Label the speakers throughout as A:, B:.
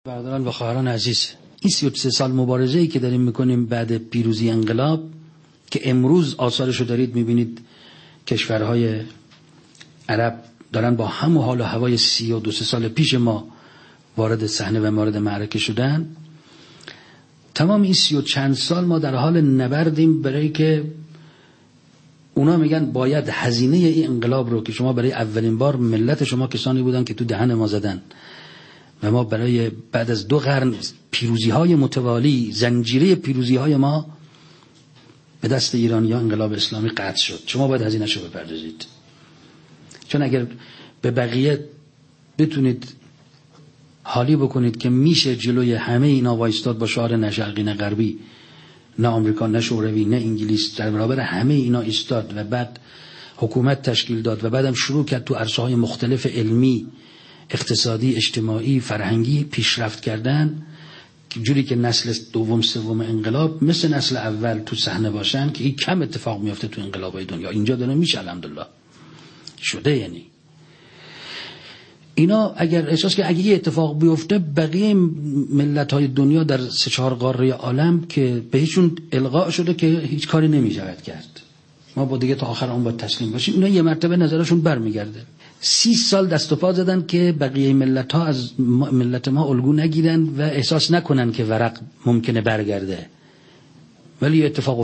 A: برادران و خواهران عزیز، این 33 سال مبارزه‌ای که داریم میکنیم بعد پیروزی انقلاب که امروز آثارشو دارید میبینید، کشورهای عرب دارن با همون حال و هوای 32 سال پیش ما وارد صحنه و وارد معرکه شدن. تمام این 30 و چند سال ما در حال نبردیم برای که اونا میگن باید هزینه این انقلاب رو که شما برای اولین بار، ملت شما کسانی بودن که تو دهن ما زدن و ما برای بعد از 2 قرن پیروزی‌های متوالی، زنجیره پیروزی‌های ما به دست ایرانی‌ها انقلاب اسلامی قطع شد، شما باید هزینه‌شو بپردازید. چون اگر به بقیه بتونید حالی بکنید که میشه جلوی همه اینا وایستاد با شعار نه شرقی نه غربی، نه آمریکا نه شوروی نه انگلیس، در برابر همه اینا ایستاد و بعد حکومت تشکیل داد و بعدم شروع کرد تو عرصه‌های مختلف علمی، اقتصادی، اجتماعی، فرهنگی پیشرفت کردن، جوری که نسل دوم سوم انقلاب مثل نسل اول تو صحنه باشن که این کم اتفاق میفته تو انقلاب‌های دنیا. اینجا داره میشه، الحمدلله شده. یعنی اینا اگر احساس که اگه یه اتفاق بیفته بقیه ملت‌های دنیا در 3-4 قاره عالم که بهشون القا شده که هیچ کاری نمی‌شود کرد، ما با دیگه تا آخر اون باید تسلیم باشیم، اینا یه مرتبه نظرشون برمیگرده. 30 سال دست و پا زدن که بقیه ملت‌ها از ملت ما الگو نگیرن و احساس نکنن که ورق ممکنه برگرده. ولی این اتفاق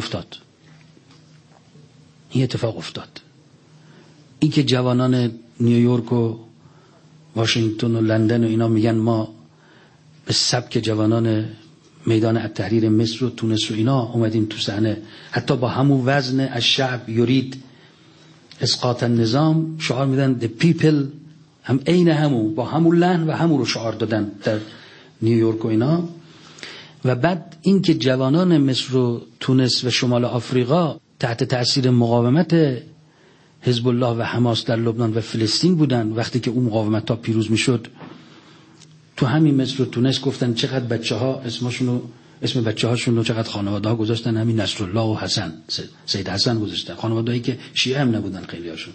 A: افتاد. این که جوانان نیویورک و واشنگتن و لندن و اینا میگن ما به سبک جوانان میدان التحریر مصر و تونس و اینا اومدیم تو صحنه، حتی با همون وزن از شعب یرید اسقاط النظام شعار میدن the people، هم عین همون با همون لحن و همون رو شعار دادن در نیویورک و اینا. و بعد این که جوانان مصر و تونس و شمال آفریقا تحت تأثیر مقاومت حزب الله و حماس در لبنان و فلسطین بودن، وقتی که اون مقاومت ها پیروز میشد تو همین مصر و تونس گفتن چقدر بچه‌ها اسم بچه‌هاشون رو چقدر خانواده‌ها گذاشتن، همین نصرالله و حسن، سید حسن گذاشتن، خانواده‌ای که شیعه هم نبودن خیلی‌هاشون.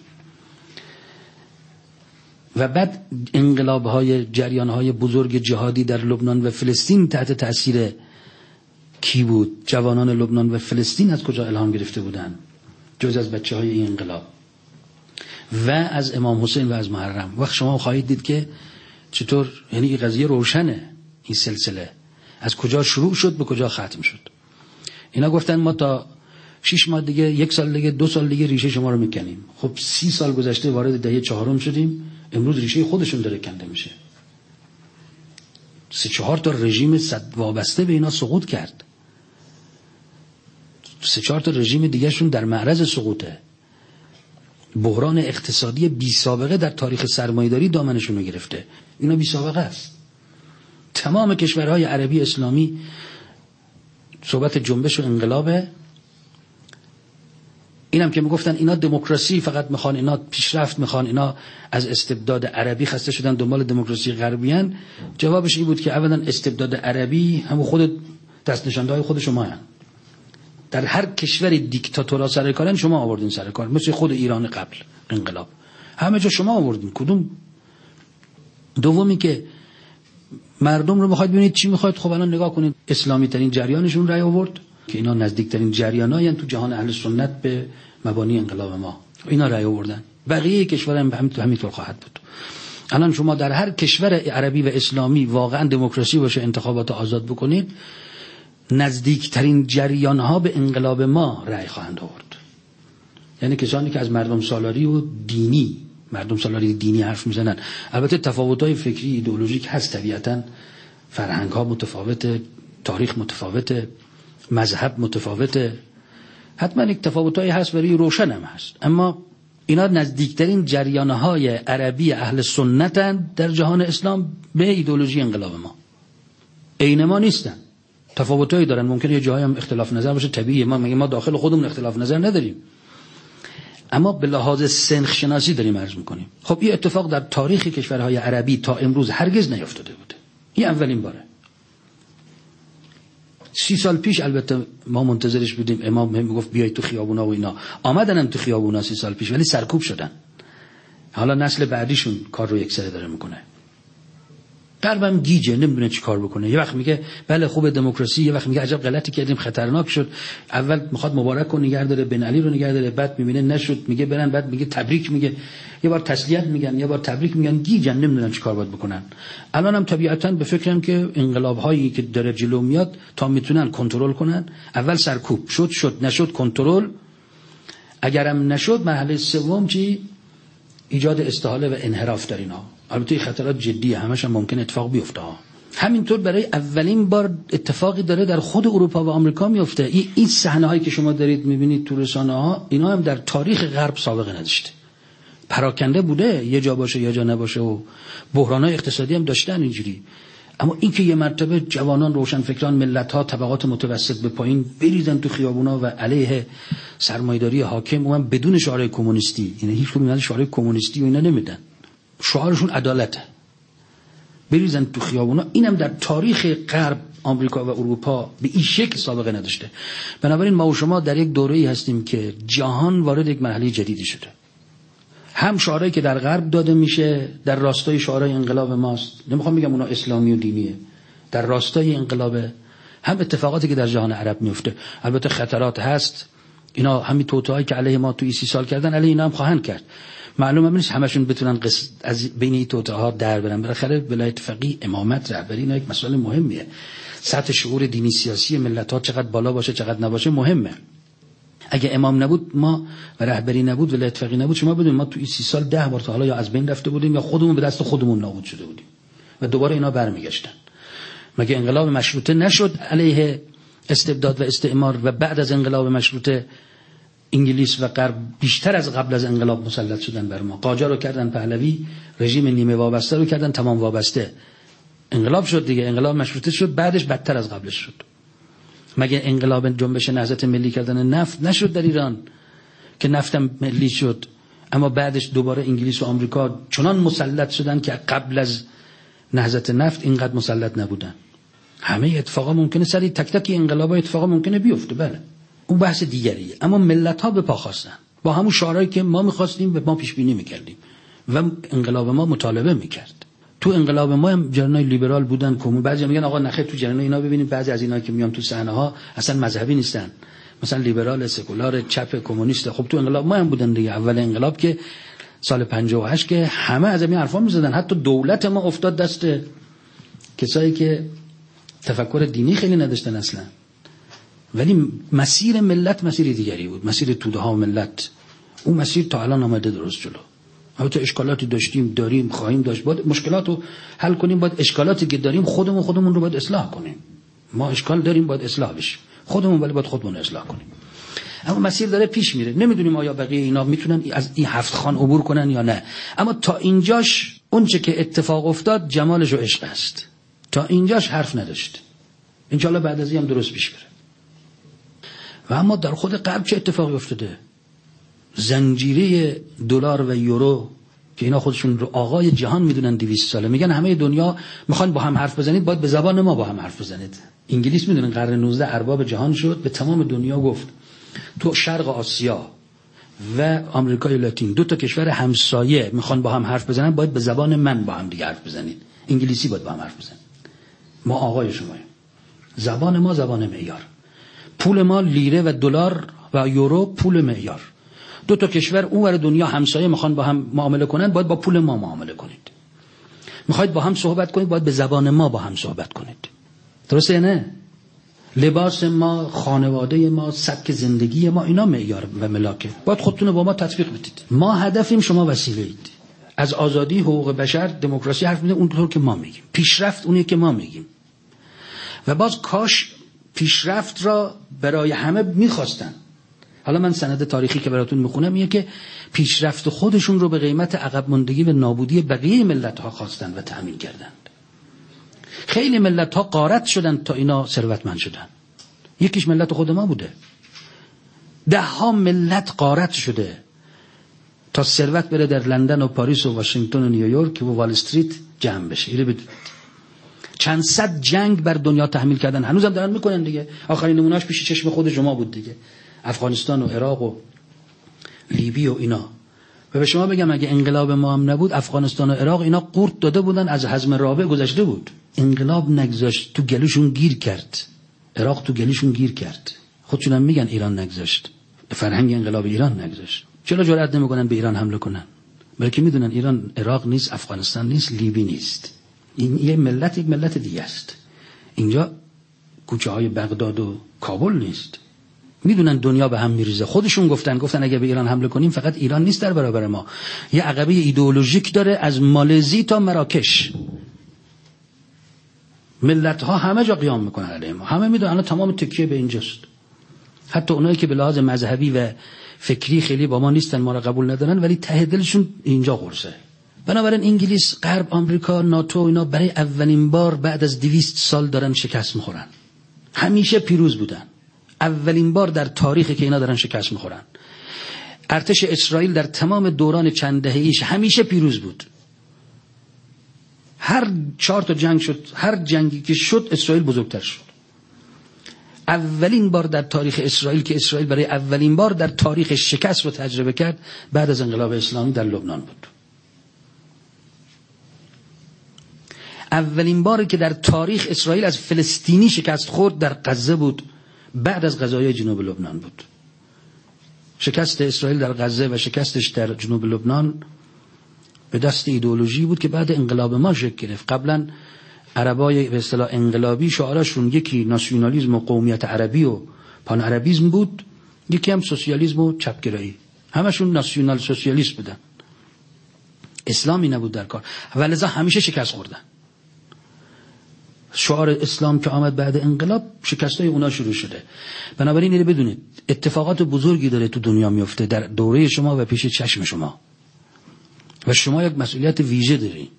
A: و بعد انقلاب‌های جریان‌های بزرگ جهادی در لبنان و فلسطین تحت تأثیر کی بود؟ جوانان لبنان و فلسطین از کجا الهام گرفته بودن جز از بچه‌های این انقلاب و از امام حسین و از محرم. وقت شما خواهید دید که چطور، یعنی این قضیه روشنه، این سلسله از کجا شروع شد به کجا ختم شد. اینا گفتن ما تا 6 ماه دیگه، 1 سال دیگه، 2 سال دیگه ریشه شما رو میکنیم. خب 30 سال گذشته وارد دهه 4 شدیم، امروز ریشه خودشون داره کنده میشه. 3-4 تا رژیم وابسته به اینا سقوط کرد، 3-4 تا رژیم دیگه شون در معرض سقوطه. بحران اقتصادی بی سابقه در تاریخ سرمایه‌داری دامنشون رو گرفته. اینا بی سابقه است. تمام کشورهای عربی اسلامی صحبت جنبش و انقلابه. اینم که میگفتن اینا دموکراسی فقط میخوان، اینا پیشرفت میخوان، اینا از استبداد عربی خسته شدن دنبال دموکراسی غربیان، جوابش این بود که اولا استبداد عربی هم خود دست نشانده خود شما هستن. در هر کشوری دیکتاتورها سر کارن شما آوردین سر کار، مثل خود ایران قبل انقلاب همه جا شما آوردین. کدوم؟ دومی که مردم رو میخواید ببینید چی میخواید. خب الان نگاه کنید، اسلامی ترین جریانشون رأی آورد که اینا نزدیک ترین جریانایی تو جهان اهل سنت به مبانی انقلاب ما، اینا رأی آوردن. بقیه کشورها هم همینطور خواهد بود. الان شما در هر کشور عربی و اسلامی واقعا دموکراسی باشه، انتخابات آزاد بکنید، نزدیکترین جریان‌ها به انقلاب ما رأی خواهند آورد. یعنی کسانی که از مردم سالاری و دینی حرف میزنن. البته تفاوت‌های فکری ایدئولوژیک هست طبیعتاً، فرهنگ‌ها متفاوته، تاریخ متفاوته، مذهب متفاوته، حتما یک تفاوت‌هایی هست ولی روشن هم هست. اما اینا نزدیکترین جریان‌های عربی اهل سنتن در جهان اسلام به ایدئولوژی انقلاب ما. عین ما نیستن، تفاوتایی دارن. ممکنه یه جایی هم اختلاف نظر باشه، طبیعیه. ما داخل خودمون اختلاف نظر نداریم، اما به لحاظ سنخ شناسی داریم عرض میکنیم. خب این اتفاق در تاریخ کشورهای عربی تا امروز هرگز نیفتاده بوده. این اولین باره. 30 سال پیش البته ما منتظرش بودیم، امام میگفت بیای تو خیابونا و اینا، آمدنم تو خیابونا 30 سال پیش ولی سرکوب شدن. حالا نسل بعدیشون کار رو یکسره داره میکنه. غربم گیجه، نمیدونه چی کار بکنه. یه وقت میگه بله خوبه دموکراسی، یه وقت میگه عجب غلطی کردیم خطرناک شد. اول میخواد مبارک رو نگه داره، بن علی رو نگه داره، بعد میبینه نشد میگه برن، بعد میگه تبریک میگه، یه بار تسلیت میگن یه بار تبریک میگن، گیجن نمیدونن چی کار باید بکنن. الانم طبیعتاً به فکرم که انقلاب هایی که داره جلو میاد تا میتونن کنترل کنن، اول سرکوب شد نشد کنترل، اگرم نشد مرحله سوم چی؟ ایجاد استحاله و انحراف در اینا. البته خطرات جدیه، همش هم ممکن اتفاق بیفته. همینطور برای اولین بار اتفاقی داره در خود اروپا و آمریکا میفته. این صحنه هایی که شما دارید میبینید تو رسانه ها، اینا هم در تاریخ غرب سابقه نداشته. پراکنده بوده، یه جا باشه یه جا نباشه و بحران‌های اقتصادی هم داشتن اینجوری. اما این که یه مرتبه جوانان روشنفکران ملت‌ها طبقات متوسط به پایین بریزن تو خیابونا و علیه سرمایه‌داری حاکم، اونم بدون شعار کمونیستی، یعنی هیچ کدوم شعار کمونیستی و اینا نمیدن، شعارشون عدالته، بریزن تو خیابونا. اینم در تاریخ غرب آمریکا و اروپا به این شکل سابقه نداشته. بنابراین ما و شما در یک دوره‌ای هستیم که جهان وارد یک مرحله جدیدی شده. هم شعارهایی که در غرب داده میشه در راستای شعارهای انقلاب ماست، نمیخوام بگم اونا اسلامی و دینیه، در راستای انقلابه، هم اتفاقاتی که در جهان عرب میفته. البته خطرات هست، اینا همین توطئه‌ای که علیه ما تو 30 سال کردن علیه اینا هم خواهند کرد. معلومه نیست همشون بتونن از بین این توطئه‌ها در برن. بالاخره ولایت فقیه، امامت، رهبری اینا یک مسئله مهمیه. سطح شعور دینی سیاسی ملت‌ها چقدر بالا باشه چقدر نباشه مهمه. اگه امام نبود ما و رهبری نبود ولایت فقیه نبود، شما بدونید ما تو این 30 سال 10 بار تا حالا یا از بین رفته بودیم یا خودمون به دست خودمون نابود شده بودیم و دوباره اینا برمیگشتن. مگه انقلاب مشروطه نشد علیه استبداد و استعمار و بعد از انقلاب مشروطه انگلیس و غرب بیشتر از قبل از انقلاب مسلط شدن بر ما. قاجار رو کردن پهلوی، رژیم نیمه وابسته رو کردن تمام وابسته. انقلاب شد دیگه، انقلاب مشروطه شد، بعدش بدتر از قبلش شد. مگه انقلاب جنبش نهضت ملی کردن نفت نشد در ایران که نفتم ملی شد، اما بعدش دوباره انگلیس و آمریکا چنان مسلط شدن که قبل از نهضت نفت اینقدر مسلط نبودن. همه اتفاقا ممکنه سری تک تک انقلابا اتفاقا ممکنه بیفته، بله اون بحث دیگریه. اما ملت ها به پا خواستن با همون شعارهایی که ما می‌خواستیم و ما پیش بینی می‌کردیم و انقلاب ما مطالبه می‌کرد. تو انقلاب ما هم جریانای لیبرال بودن، کمون. بعضی میگن آقا نخیر تو جریان اینا ببینید بعضی از اینا که میان تو صحنه ها اصلا مذهبی نیستن، مثلا لیبرال، سکولار، چپ، کمونیست. خب تو انقلاب ما هم بودن دیگه. اول انقلاب که سال 58 که همه از این حرفا می‌زدن، حتی دولت ما افتاد دست کسایی که تفکر دینی خیلی نداشتن اصلا. ولی مسیر ملت مسیر دیگری بود، مسیر توده ها ملت. اون مسیر تا الان آمده درست جلو. البته اشکالاتی داشتیم، داریم، خواهیم داشت. باید مشکلات رو حل کنیم، باید اشکالاتی که داریم خودمون رو باید اصلاح کنیم. ما اشکال داریم باید اصلاح بشیم خودمون، ولی باید خودمون اصلاح کنیم. اما مسیر داره پیش میره، نمیدونیم آیا بقیه اینا میتونن از این 7 خان عبور کنن یا نه. اما تا اینجاش اونچه که اتفاق افتاد جمالش و عشق است. تا اینجاش حرف نداشت. ان شاء الله بعد از این هم درست پیش بره. و اما در خود غرب چه اتفاقی افتاده؟ زنجیره دلار و یورو که اینا خودشون رو آقای جهان میدونن 200 ساله، میگن همه دنیا میخوان با هم حرف بزنید، باید به زبان ما با هم حرف بزنید. انگلیس میدونن قرن 19 ارباب جهان شد، به تمام دنیا گفت تو شرق آسیا و آمریکای لاتین 2 کشور همسایه میخوان با هم حرف بزنن، باید به زبان من با هم دیگه حرف بزنید. انگلیسی باید با هم حرف بزنید. ما آقای شماییم. زبان ما زبان معیار. پول ما لیره و دلار و یورو پول معیار. 2 کشور اونور دنیا همسایه میخوان با هم معامله کنن، باید با پول ما معامله کنید. میخواید با هم صحبت کنید، باید به زبان ما با هم صحبت کنید. درسته نه؟ لباس ما، خانواده ما، سبک زندگی ما، اینا معیار و ملاکه. باید خودتون با ما تطبیق بدید. ما هدفیم، شما وسیله اید. از آزادی، حقوق بشر، دموکراسی حرف میزنیم اونطور که ما میگیم. پیشرفت اونیه که ما میگیم. و باز کاش پیشرفت را برای همه میخواستن. حالا من سند تاریخی که براتون میخونم اینه که پیشرفت خودشون رو به قیمت عقب ماندگی و نابودی بقیه ملت‌ها خواستن و تأمین کردند. خیلی ملت‌ها غارت شدن تا اینا ثروتمند شدن. یکیش ملت خود ما بوده. 10 ملت غارت شده تا ثروت بره در لندن و پاریس و واشنگتن و نیویورک و وال استریت جمع بشه. اینو بدونید. چند صد جنگ بر دنیا تحمیل کردن، هنوزم دارن میکنن دیگه. آخرین نمونهش پیش چشم خود شما بود دیگه. افغانستان و عراق و لیبی و اینا. و به شما بگم اگه انقلاب ما هم نبود افغانستان و عراق اینا قورت داده بودن، از حزم رابع گذشته بود. انقلاب نگذاشت، تو گلوشون گیر کرد. عراق تو گلوشون گیر کرد. خودشون هم میگن ایران نگذاشت. فرهنگ انقلاب ایران نگذاشت. چرا جرئت نمیکنن به ایران حمله کنن؟ بلکه میدونن ایران عراق نیست، افغانستان نیست، لیبی نیست. این یک ملت دیگه است. اینجا کوچه های بغداد و کابل نیست. میدونن دنیا به هم میریزه. خودشون گفتن اگه به ایران حمله کنیم فقط ایران نیست در برابر ما، یه عقبه ایدئولوژیک داره از مالزی تا مراکش. ملت ها همه جا قیام میکنن علیه ما. همه میدونن الان تمام تکیه به اینجاست. حتی اونایی که به لحاظ مذهبی و فکری خیلی با ما نیستن، ما را قبول ندارن، ولی ته دلشون اینجا قرصه. بنابراین انگلیس، غرب، آمریکا، ناتو اینا برای اولین بار بعد از 200 سال دارن شکست میخورن. همیشه پیروز بودن. اولین بار در تاریخی که اینا دارن شکست میخورن. ارتش اسرائیل در تمام دوران چند دهه‌ایش همیشه پیروز بود. هر 4 تا جنگ شد، هر جنگی که شد اسرائیل بزرگتر شد. اولین بار در تاریخ اسرائیل که اسرائیل برای اولین بار در تاریخ شکست رو تجربه کرد بعد از انقلاب اسلامی در لبنان بود. اولین باری که در تاریخ اسرائیل از فلسطینی شکست خورد در غزه بود، بعد از غزوهای جنوب لبنان بود. شکست اسرائیل در غزه و شکستش در جنوب لبنان به دست ایدئولوژی بود که بعد انقلاب ما شکل گرفت. قبلا عربای به اصطلاح انقلابی شعارشون یکی ناسیونالیسم و قومیت عربی و پان عربیسم بود، یکی هم سوسیالیسم و چپگرایی. همشون ناسیونال سوسیالیست بودن. اسلامی نبود در کار. ولذا همیشه شکست خوردن. شعار اسلام که آمد بعد انقلاب شکستای اونا شروع شده. بنابراین اینو بدونید اتفاقات بزرگی داره تو دنیا میفته در دوره شما و پیش چشم شما و شما یک مسئولیت ویژه دارید.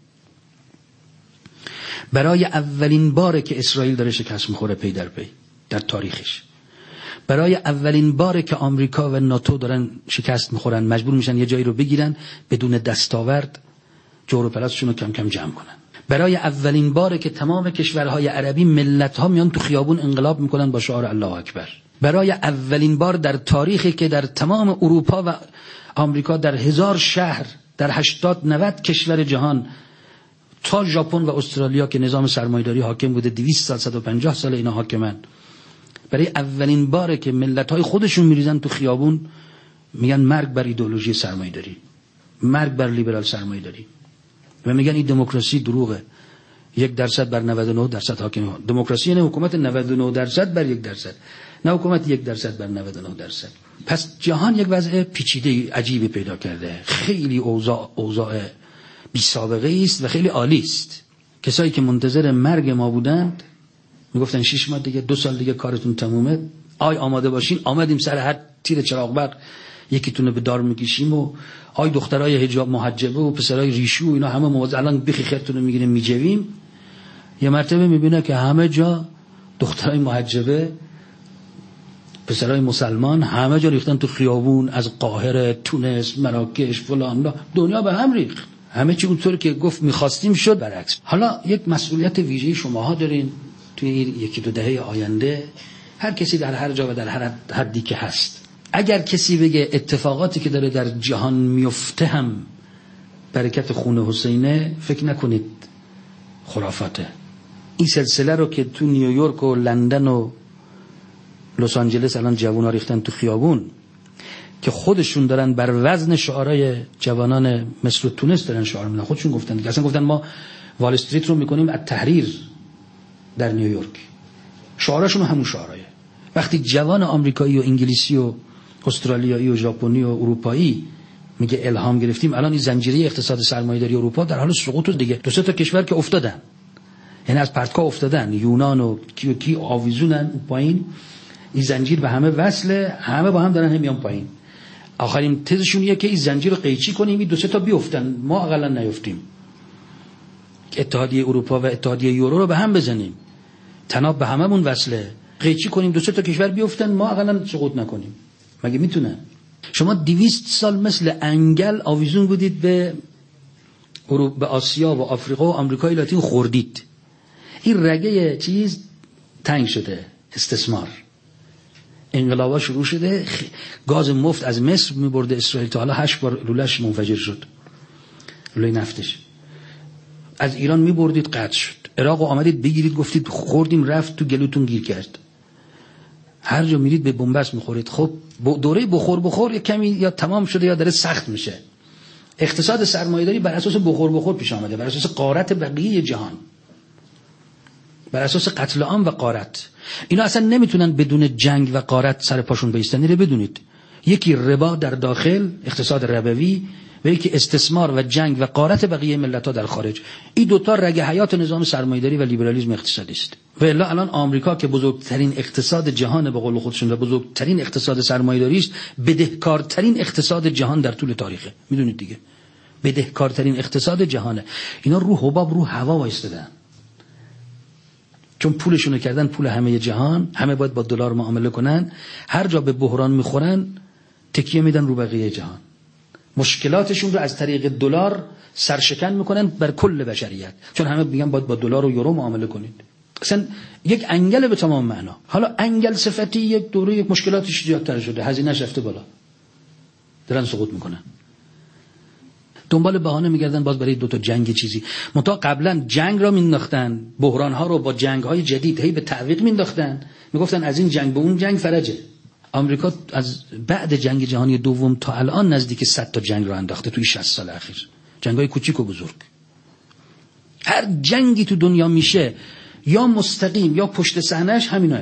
A: برای اولین باره که اسرائیل داره شکست میخوره پی در پی در تاریخش. برای اولین باره که آمریکا و ناتو دارن شکست میخورن، مجبور میشن یه جایی رو بگیرن بدون دستاورد، جور و پلاستشون رو کم کم جمع کنن. برای اولین باره که تمام کشورهای عربی ملت‌ها میان تو خیابون انقلاب میکنن با شعار الله اکبر. برای اولین بار در تاریخی که در تمام اروپا و آمریکا در 1000 شهر در 80-90 کشور جهان تا ژاپن و استرالیا که نظام سرمایه‌داری حاکم بوده 200 سال 150 سال اینا حاکمن، برای اولین باره که ملت‌های خودشون میریزن تو خیابون میگن مرگ بر ایدئولوژی سرمایه‌داری، مرگ بر لیبرال سرمایه‌داری و میگن این دموکراسی دروغه. 1% بر 99% حاکمه. دموکراسی یعنی حکومت 99% بر 1%، نه حکومت 1% بر 99%. پس جهان یک وضع پیچیده عجیبی پیدا کرده. خیلی اوضاع بی سابقه است و خیلی عالی است. کسایی که منتظر مرگ ما بودند میگفتن 6 ماه دیگه 2 سال دیگه کارتون تمومه، آماده باشین. آمدیم سر هر تیر چراغ برق یکیتونه به دار میکشیم و دخترای حجاب محجبه و پسرای ریشو اینا همه موضوع الان بخی خیرتونو میگیریم میجویم. یه مرتبه میبینه که همه جا دخترای محجبه، پسرای مسلمان همه جا ریختن تو خیابون، از قاهره، تونس، مراکش، فلان، دنیا به هم ریخت. همه چی اونطور که گفت میخواستیم شد برعکس. حالا یک مسئولیت ویژه‌ای شماها دارین توی 1-2 دهه آینده. هر کسی در هر جا و در هر حدی که هست، اگر کسی بگه اتفاقاتی که داره در جهان میفته هم برکت خون حسینه، فکر نکنید خرافاته. این سلسله رو که تو نیویورک و لندن و لس آنجلس الان جوونا ریختن تو خیابون که خودشون دارن بر وزن شعارهای جوانان مصر و تونس دارن شعار میدن. خودشون گفتن دیگه. اصلا گفتن ما وال استریت رو میکنیم از تحریر در نیویورک. شعارشون همون شعارایه. وقتی جوان آمریکایی و انگلیسی و استرالیایی و ژاپنی و اروپایی میگه الهام گرفتیم، الان این زنجیره اقتصاد سرمایه‌داری اروپا در حال سقوط دیگه. 2-3 تا کشور که افتادن، یعنی از پرتگاه افتادن، یونان و کی آویزونن پایین، این زنجیر به همه وصله، همه با هم دارن میان پایین. آخرین تزشون اینه که این زنجیر رو قیچی کنیم، این 2-3 تا بیفتن، ما اقلا نیفتیم. اتحادیه اروپا و اتحادیه یورو رو به هم بزنیم، تناب به هممون وصله، قیچی کنیم 2-3 تا کشور بیفتن، ما اقلا سقوط نکنیم. مگه میتونن؟ شما 200 سال مثل انگل آویزون بودید به آسیا و آفریقا و آمریکای لاتین خوردید. این رگه چیز تنگ شده، استثمار. انقلابا شروع شده، گاز مفت از مصر میبرده اسرائیل، تا حالا 8 بار لوله‌اش منفجر شد، لوله نفتش. از ایران میبردید قطع شد. عراق آمدید بگیرید، گفتید خوردیم رفت تو گلوتون گیر کرد. هر جا میرید به بنبست میخورید. خب دوره بخور یک کمی یا تمام شده یا داره سخت میشه. اقتصاد سرمایه‌داری بر اساس بخور پیش آمده، بر اساس غارت بقیه جهان، بر اساس قتل عام و غارت. اینا اصلا نمیتونن بدون جنگ و غارت سر پاشون بایستن. اینو بدونید، یکی ربا در داخل، اقتصاد ربوی، و یکی استثمار و جنگ و غارت بقیه ملت‌ها در خارج. این دوتا رگ حیات نظام سرمایه‌داری و لیبرالیسم اقتصادی است. و الا الان آمریکا که بزرگترین اقتصاد جهان به قول خودشون و بزرگترین اقتصاد سرمایه‌داری است، بدهکارترین اقتصاد جهان در طول تاریخه. میدونید دیگه، بدهکارترین اقتصاد جهانه. اینا رو حباب رو هوا وایستادن، چون پولشونو کردن پول همه جهان، همه باید با دلار معامله کنن، هر جا به بحران میخورن تکیه میدن رو بقیه جهان، مشکلاتشون رو از طریق دلار سرشکن میکنن بر کل بشریت، چون همه میگن باید با دلار و یورو معامله کنید. اصلا یک انگل به تمام معنا. حالا انگل صفتی یک دوره یک مشکلاتش زیادتر شده، هزینه‌اش رفته بالا، دارن سقوط میکنن، دنبال بهانه میگردن باز برای دوتا جنگ چیزی. منتها قبلا جنگ را مینداختن، بحران ها رو با جنگ های جدید هی به تعویق مینداختن، میگفتن از این جنگ به اون جنگ فرجه. آمریکا از بعد جنگ جهانی دوم تا الان نزدیک 100 تا جنگ رو انداخته توی 60 سال اخیر، جنگ‌های کوچیک و بزرگ. هر جنگی تو دنیا میشه یا مستقیم یا پشت صحنه‌اش همیناست.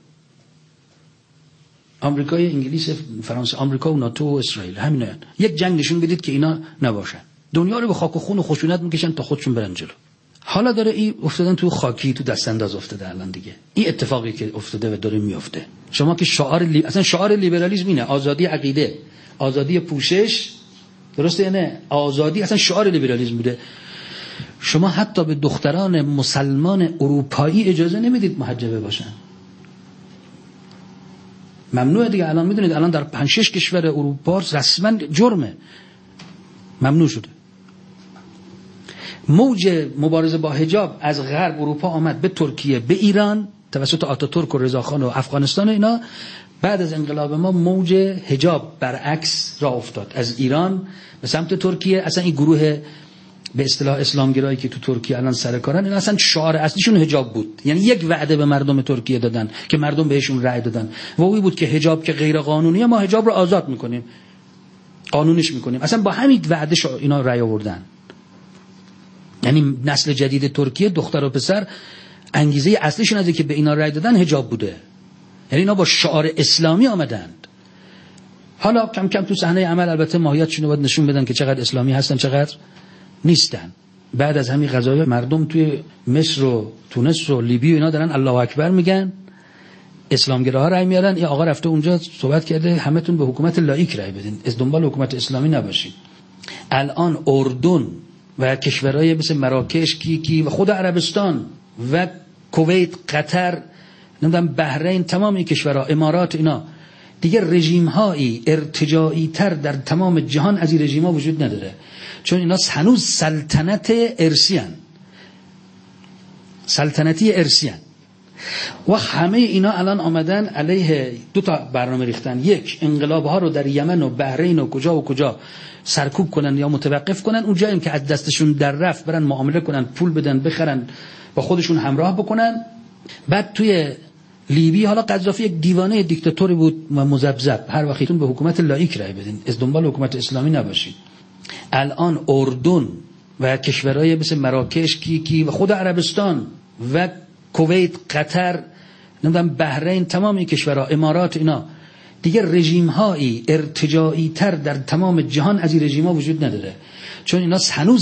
A: آمریکای انگلیس، فرانسه، آمریکا و ناتو و اسرائیل، همینا. یک جنگ نشون بدید که اینا نباشن، دنیا رو به خاک و خون و خشونت میکشن تا خودشون برن جلو. حالا داره این افتادن تو خاکی، تو دست انداز افتاده الان دیگه. این اتفاقی که افتاده و داره میفته. شما که اصلا شعار لیبرالیسم اینه، آزادی عقیده، آزادی پوشش، درسته یا نه؟ آزادی اصلا شعار لیبرالیسم بوده. شما حتی به دختران مسلمان اروپایی اجازه نمیدید محجبه باشن، ممنوعه دیگه. الان میدونید الان در 5-6 کشور اروپا رسما جرمه، ممنوع شده. موج مبارزه با حجاب از غرب اروپا آمد به ترکیه، به ایران توسط آتاتورک و رضاخان و افغانستان. اینا بعد از انقلاب ما موج حجاب برعکس را افتاد، از ایران به سمت ترکیه. اصلا این گروه به اصطلاح اسلامگرایی که تو ترکیه الان سر کارن، اینا اصلا شعار اصلیشون حجاب بود. یعنی یک وعده به مردم ترکیه دادن که مردم بهشون رأی دادن و اون بود که حجاب که غیر قانونیه، ما حجاب رو آزاد میکنیم، قانونیش میکنیم. اصلا با همین وعده اینا رأی آوردن. یعنی نسل جدید ترکیه، دختر و پسر، انگیزه اصلیشون از اینکه به اینا رأی دادن حجاب بوده. یعنی اینا با شعار اسلامی آمدند. حالا کم کم تو صحنه عمل البته ماهیتشون رو باید نشون بدن که چقدر اسلامی هستن چقدر نیستن. بعد از همین قضایا مردم توی مصر و تونس و لیبی و اینا دارن الله اکبر میگن، اسلامگراها رأی میارن. این آقا رفته اونجا صحبت کرده همتون به حکومت لاییک رأی بدین، از دنبال حکومت اسلامی نباشین. الان اردن و کشورهای مثل مراکش کی و خود عربستان و کویت، قطر، نمیدونم بحرین، تمام این کشورها، امارات، اینا دیگه رژیم‌هایی ارتجاعی تر در تمام جهان از این رژیم‌ها وجود نداره، چون اینا هنوز سلطنتی ارسیان و همه اینا الان آمدن علیه دو تا برنامه ریختن. یک، انقلاب‌ها رو در یمن و بحرین و کجا سرکوب کنن یا متوقف کنن، اون جایی که از دستشون در رفت برن معامله کنن، پول بدن، بخرن، با خودشون همراه بکنن. بعد توی لیبی حالا قذافی یک دیوانه دیکتاتوری بود و مذبذب، هر وقتتون به حکومت لاییک رأی بدین، از دنبال حکومت اسلامی نباشین. الان اردن و کشورهای مثل مراکش کی و خود عربستان و کویت، قطر، نمیدونم بحرین، تمام این کشورها، امارات، اینا دیگه رژیم‌هایی ارتجاعی تر در تمام جهان از این رژیم‌ها وجود نداره، چون اینا هنوز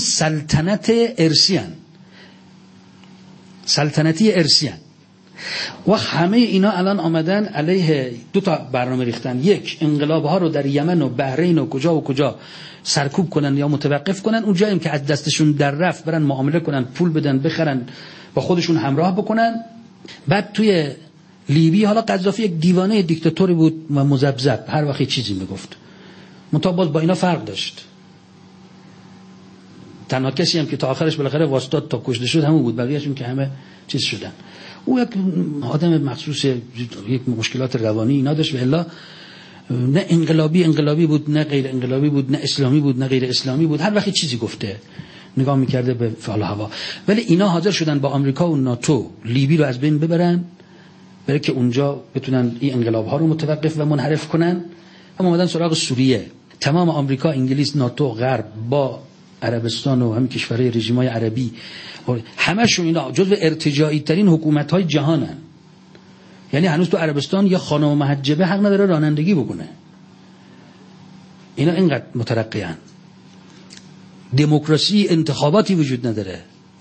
A: سلطنتی ارسیان و همه اینا الان آمدن علیه دو تا برنامه ریختن. یک، انقلاب‌ها رو در یمن و بحرین و کجا سرکوب کنن یا متوقف کنن، اون جایی که از دستشون در رفت برن معامله کنن، پول بدن، بخرن، با خودشون همراه بکنن. بعد توی لیبی حالا قذافی یک دیوانه دیکتاتوری بود و مذبذب، هر وقت چیزی میگفت، منتها باز با اینا فرق داشت. تنها کسی هم که تا آخرش بالاخره واسطاد تا کشته شد همون بود، بقیه‌شون که همه چیز شدن. او یک آدم مخصوص یک مشکلات روانی اینا داشت و الا نه انقلابی بود، نه غیر انقلابی بود، نه اسلامی بود، نه غیر اسلامی بود. هر وقت چیزی گفته نگاه میکرده به فعل و هوا. ولی اینا حاضر شدن با آمریکا و ناتو لیبی رو از بین ببرن برای که اونجا بتونن این انقلاب ها رو متوقف و منحرف کنن. هم اومدن سراغ سوریه. تمام آمریکا، انگلیس، ناتو، غرب با عربستان و همین کشورهای رژیمای عربی همشون اینا جزو ارتجاعی ترین حکومت های جهانن. یعنی هنوز تو عربستان یا خانم محجبه حق نداره رانندگی بکنه. اینا اینقدر مترقیان. دموکراسی، انتخاباتی وجود نداره،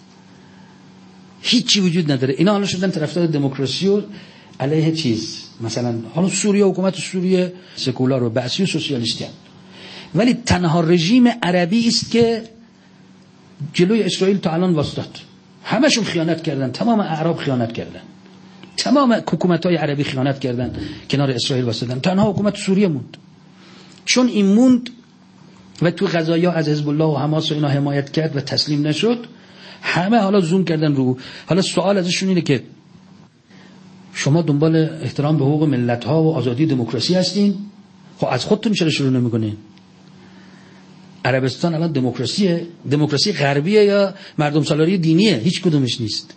A: هیچی وجود نداره. اینا حالا شدن طرفدار دموکراسی و علیه چیز، مثلا حالا سوریه، حکومت سوریه سکولار و بعثی و سوسیالیستی هم. ولی تنها رژیم عربی است که جلوی اسرائیل تا الان واسطاد. همشون خیانت کردن، تمام اعراب خیانت کردن، تمام حکومت‌های عربی خیانت کردن، کنار اسرائیل واسطادن. تنها حکومت سوریه موند. چون این موند و تو قضایا از حزب الله و حماس و اینا حمایت کرد و تسلیم نشد، همه حالا زوم کردن رو. حالا سوال ازشون اینه که شما دنبال احترام به حقوق ملت‌ها و آزادی دموکراسی هستین؟ خب از خودتون چرا شروع نمی‌کنین؟ عربستان الان دموکراسیه، دموکراسی غربیه یا مردم سالاری دینیه؟ هیچ کدومش نیست.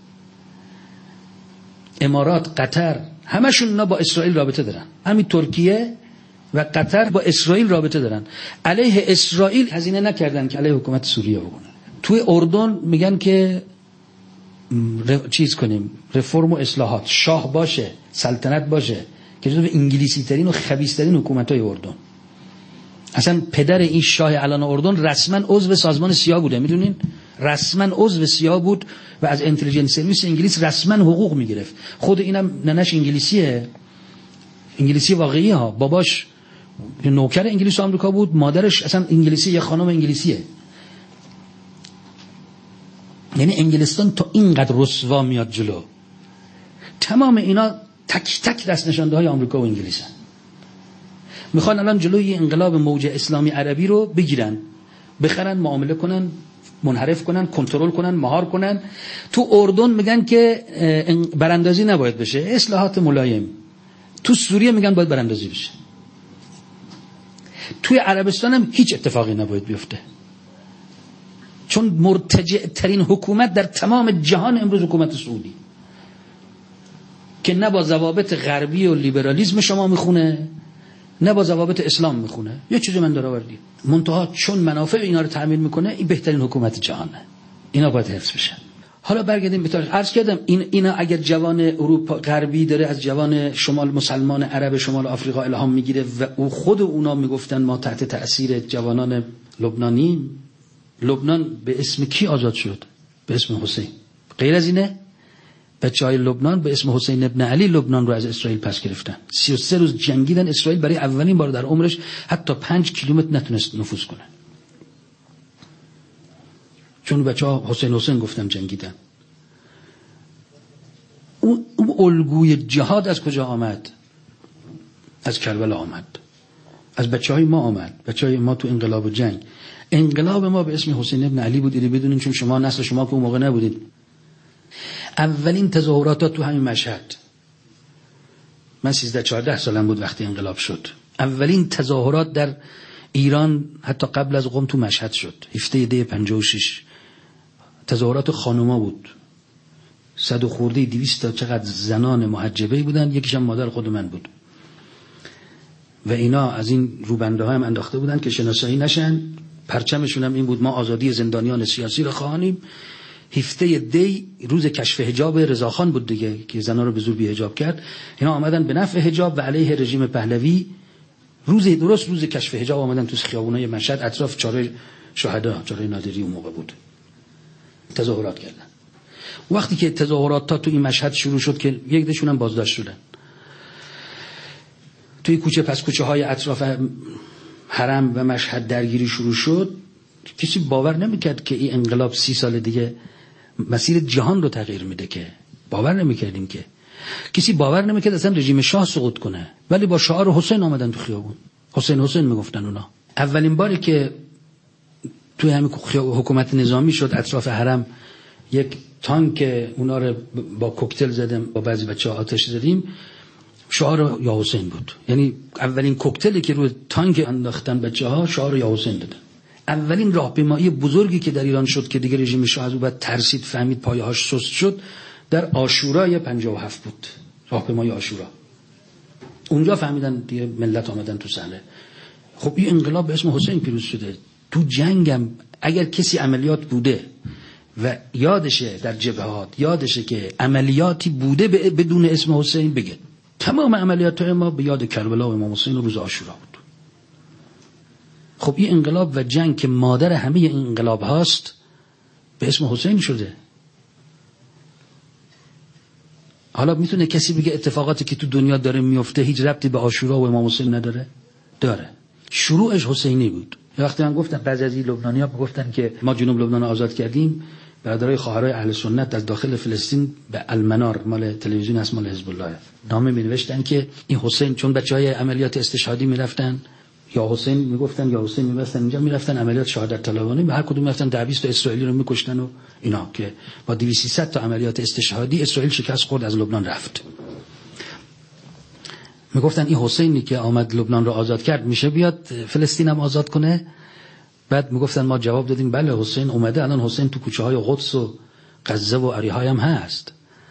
A: امارات، قطر، همشون اینا با اسرائیل رابطه دارن. همین ترکیه و قطر با اسرائیل رابطه دارن. علیه اسرائیل هزینه نکردن که علیه حکومت سوریه بکنن. توی اردن میگن که چیز کنیم، رفرم و اصلاحات، شاه باشه، سلطنت باشه، که جزو انگلیسی ترین و خبیث ترین حکومت‌های اردن. اصلا پدر این شاه الان اردن رسما عضو سازمان سیا بوده، میدونین؟ رسما عضو سیا بود و از اینتلیجنس سرویس انگلیس رسما حقوق میگرفت. خود اینم ننش انگلیسیه، انگلیسی واقعی ها. باباش نوکر انگلیس و آمریکا بود، مادرش اصلا انگلیسی، یه خانم انگلیسیه. یعنی انگلستان تا اینقدر رسوا میاد جلو. تمام اینا تک تک دست نشانده های آمریکا و انگلیس هستند. میخوان الان جلوی انقلاب موج اسلامی عربی رو بگیرن، بخرن، معامله کنن، منحرف کنن، کنترل کنن، مهار کنن. تو اردن میگن که براندازی نباید بشه، اصلاحات ملایم. تو سوریه میگن باید براندازی بشه. توی عربستان هم هیچ اتفاقی نباید بیفته، چون مرتجع ترین حکومت در تمام جهان امروز حکومت سعودی که نه با ضوابط غربی و لیبرالیسم شما میخونه، نه با ضوابط اسلام میخونه. یه چیزی من درآوردی منتها چون منافع اینا رو تأمین میکنه، این بهترین حکومت جهانه. اینا باید حفظ بشن. حالا برگردیم به تاریخ. عرض کردم اینا اگر جوان اروپا غربی داره از جوان شمال مسلمان عرب شمال آفریقا الهام میگیره و او خود اونا میگفتن ما تحت تأثیر جوانان لبنانی. لبنان به اسم کی آزاد شد؟ به اسم حسین. غیر از اینه بچه‌های لبنان به اسم حسین ابن علی لبنان رو از اسرائیل پس گرفتن. 33 روز جنگیدن. اسرائیل برای اولین بار در عمرش حتی 5 کیلومتر نتونست نفوذ کنه، چون بچه‌ها حسین گفتن جنگیدن. اون الگوی جهاد از کجا آمد؟ از کربلا آمد، از بچه‌های ما آمد. بچه‌های ما تو انقلاب و جنگ. انقلاب ما به اسم حسین ابن علی بود. اینو بدونین، چون شما نسل شما که اون موقع نبودید. اولین تظاهرات تو همین مشهد، من 13-14 سالم بود وقتی انقلاب شد. اولین تظاهرات در ایران حتی قبل از قم تو مشهد شد. 17 دی 56 تظاهرات خانوما بود. 100 و خورده 200 تا چقدر زنان محجبه بودن، یکیشم مادر خود من بود. و اینا از این روبنده ها هم انداخته بودن که شناسایی نشن. پرچمشون هم این بود: ما آزادی زندانیان سیاسی را خواهانیم. 17 دی روز کشف حجاب رضاخان بود دیگه، که زنان رو به زور بی حجاب کرد. اینا آمدن به نفع حجاب و علیه رژیم پهلوی. درست روز کشف حجاب آمدن تو خیابونای مشهد، اطراف چاره شهدا، چاره نادری اون موقع بود، تظاهرات کردن. وقتی که تظاهرات تا تو این مشهد شروع شد که یک دشون هم بازداشت شدن، توی کوچه پس کوچه های اطراف حرم و مشهد درگیری شروع شد. کسی باور نمیکرد که این انقلاب 30 سال دیگه مسیر جهان رو تغییر میده، که باور نمیکردیم، که کسی باور نمیکرد اصلا رژیم شاه سقوط کنه. ولی با شعار حسین آمدن تو خیابون، حسین میگفتن اونا. اولین باری که توی همین حکومت نظامی شد اطراف حرم یک تانک اونا رو با کوکتل زدیم، با بعضی بچه‌ها آتش زدیم، شعار یا حسین بود. یعنی اولین کوکتلی که روی تانک انداختن بچه‌ها شعار یا حسین دادن. اولین راهپیمایی بزرگی که در ایران شد که دیگه رژیم شاه از اون بعد ترسید، فهمید پایه‌هاش سست شد، در عاشورای 57 بود. راهپیمایی عاشورا. اونجا فهمیدن دیگه ملت آمدن تو صحنه. خب این انقلاب به اسم حسین پیروز شده. تو جنگم اگر کسی عملیات بوده و یادشه در جبهات، یادشه که عملیاتی بوده بدون اسم حسین بگه. تمام عملیات ما به یاد کربلا و امام حسین روز عاشورا بود. خب این انقلاب و جنگ که مادر همه این انقلاب هاست به اسم حسین شده. حالا میتونه کسی بگه اتفاقاتی که تو دنیا داره میفته هیچ ربطی به عاشورا و امام حسین نداره؟ داره. شروعش حسینی بود. وقتی من گفتم بعضی از لبنانی‌ها گفتن که ما جنوب لبنان آزاد کردیم، برادرای خواهرای اهل سنت از داخل فلسطین به المنار، مال تلویزیون اسم مال حزب الله، نامه می‌نوشتن که این حسین، چون بچهای عملیات استشهادی میرفتن یا حسین میگفتن یا حسین میبستن اینجا، میرفتن عملیات شهادت طلبانه، به هر کدوم میرفتن 20 تا اسرائیلی رو میکشتن و اینا، که با 200 تا عملیات استشهادی اسرائیل شکست خورد، از لبنان رفت. میگفتن این حسینی که آمد لبنان رو آزاد کرد میشه بیاد فلسطین هم آزاد کنه؟ بعد میگفتن ما جواب دادیم بله حسین اومده، الان حسین تو کوچه های قدس و غزه و اریحا هم هست.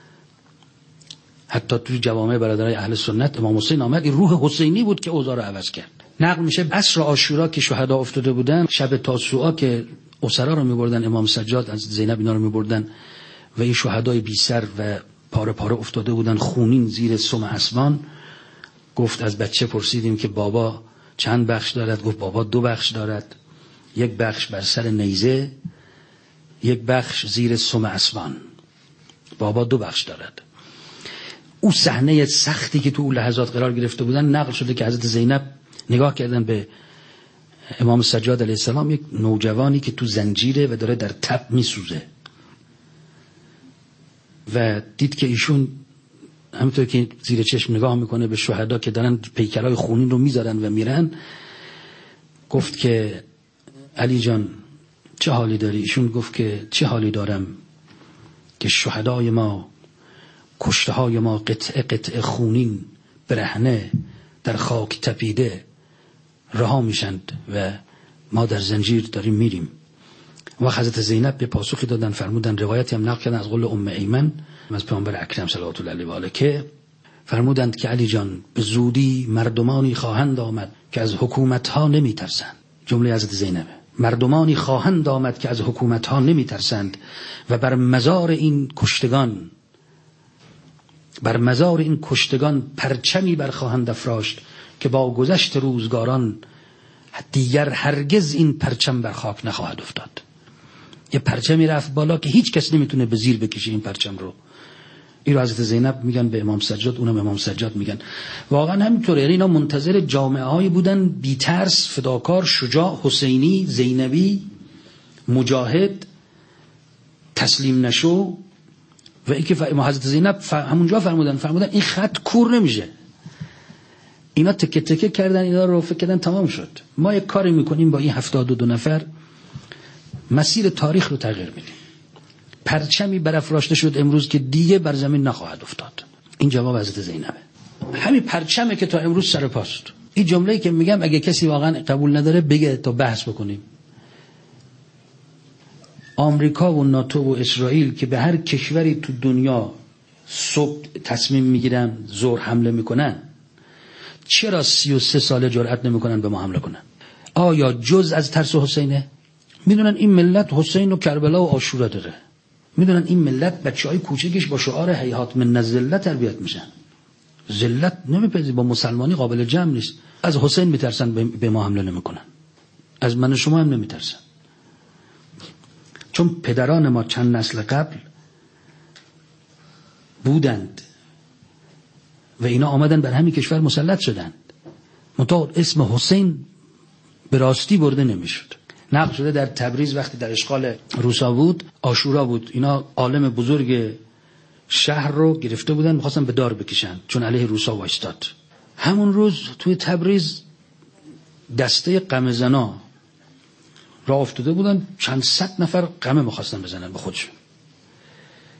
A: حتی تو جوامع برادرای اهل سنت امام حسین آمد. این روح حسینی بود که اوضاع رو عوض کرد. نقل میشه عصر عاشورا که شهدا افتاده بودن، شب تاسوعا که اسرا رو میبردن، امام سجاد از زینب اینا رو میبردن و این شهدای بی سر و پاره پاره افتاده بودن خونین زیر سم اسمان. گفت از بچه پرسیدیم که بابا چند بخش دارد؟ گفت بابا 2 بخش دارد، یک بخش بر سر نیزه، یک بخش زیر سم اسمان. بابا 2 بخش دارد. او صحنه سختی که تو اون لحظات قرار گرفته بودن نقل شده که حضرت زینب نگاه کردن به امام سجاد علیه السلام، یک نوجوانی که تو زنجیره و داره در تب میسوزه، و دید که ایشون همینطور که زیر چشم نگاه میکنه به شهدا که دارن پیکرهای خونین رو میذارن و میرن. گفت که علی جان چه حالی داری؟ ایشون گفت که چه حالی دارم که شهدای ما، کشته های ما قطعه قطعه خونین برهنه در خاک تپیده رها میشند و ما در زنجیر داریم میریم. و حضرت زینب به پاسخی دادن، فرمودن، روایتی هم نقل کردن از قول ام ایمن از پیامبر اکرم صلوات الله علیه و آله که فرمودند که علی جان به زودی مردمانی خواهند آمد که از حکومت ها نمی ترسند. جمله حضرت زینب، مردمانی خواهند آمد که از حکومت ها نمی ترسند و بر مزار این کشتگان پرچمی برخواهند افراشت که با گذشت روزگاران دیگر هرگز این پرچم بر خاک نخواهد افتاد. یه پرچمی رفت بالا که هیچ کس نمیتونه به زیر بکشه این پرچم رو. این رو حضرت زینب میگن به امام سجاد، اونم امام سجاد میگن. واقعا همینطوره. یعنی اینا منتظر جامعه هایی بودن بی ترس، فداکار، شجاع، حسینی، زینبی، مجاهد، تسلیم نشو. و اینکه حضرت زینب همونجا فرمودن این خط کور نمیشه. اینا تکه تکه کردن اینا رو، فکر کردن تمام شد. ما یک کاری میکنیم با این 72 نفر مسیر تاریخ رو تغییر میدیم. پرچمی برافراشته شد امروز که دیگه بر زمین نخواهد افتاد. این جواب حضرت زینبه. همین پرچمه که تا امروز سر پاست. این جمله‌ای که میگم اگه کسی واقعا قبول نداره بگه تا بحث بکنیم. آمریکا و ناتو و اسرائیل که به هر کشوری تو دنیا صبح تصمیم میگیرن زور حمله میکنن، چرا 33 سال جرأت نمیکنن به ما حمله کنن؟ آیا جز از ترس حسینه؟ میدونن این ملت حسین و کربلا و عاشورا داره. میدونن این ملت بچهای کوچکش با شعار هیهات من الذلت تربیت میشن. ذلت نمیپذیره، با مسلمانی قابل جمع نیست. از حسین میترسن به ما حمله نمیکنن. از من و شما هم نمیترسن. چون پدران ما چند نسل قبل بودند و اینا آمدن بر همین کشور مسلط شدند. منتها اسم حسین به راستی برده نمیشد. نقل شده در تبریز وقتی در اشغال روسا بود، عاشورا بود، اینا عالم بزرگ شهر رو گرفته بودن، می‌خواستن به دار بکشن چون علیه روسا وایستاد. همون روز توی تبریز دسته قمه‌زنا راه افتاده بودن، چند صد نفر قمه می‌خواستن بزنن به خودشون.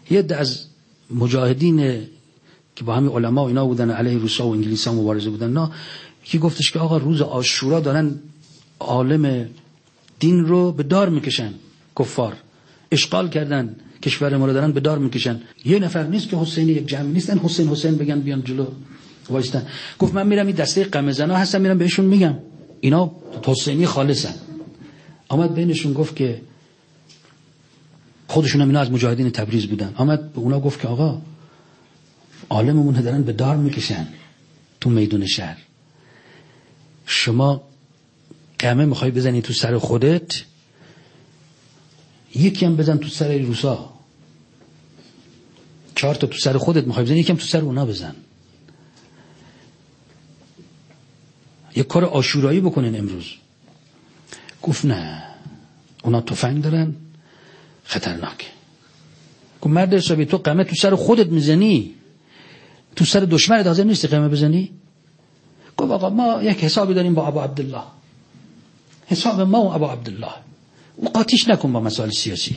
A: یه عده از مجاهدین که با همین علما و اینا بودن علیه روسا و انگلیسا مبارزه بودن، نه یکی گفتش که آقا روز عاشورا دارن عالم دین رو به دار میکشن، کفار اشغال کردن کشور ما رو دارن به دار میکشن. یه نفر نیست که حسینی، یک جمعی نیستن حسین حسین بگن بیان جلو وایستن. گفت من میرم این دسته قمه‌زنا هستن، میرم بهشون میگم اینا حسینی خالصن. آمد بینشون گفت که خودشون هم اینا از مجاهدین تبریز بودن، آمد به اونا گفت که آقا عالممون دارن به دار میکشن تو میدون شهر، شما قمه میخوای بزنی تو سر خودت، یکی هم بزن تو سر روسا، 4 تا تو سر خودت میخوای بزنی، یکی هم تو سر اونا بزن. یک کار عاشورایی بکنین امروز. گفت نه اونا تفنگ دارن خطرناکه. گفت مرد حسابی تو قمه تو سر خودت میزنی، تو سر دشمنت حاضر نیستی قمه بزنی؟ گفت آقا ما یک حسابی داریم با ابو عبدالله، حساب ما و ابو عبدالله، او قاطیش نکن با مسائل سیاسی.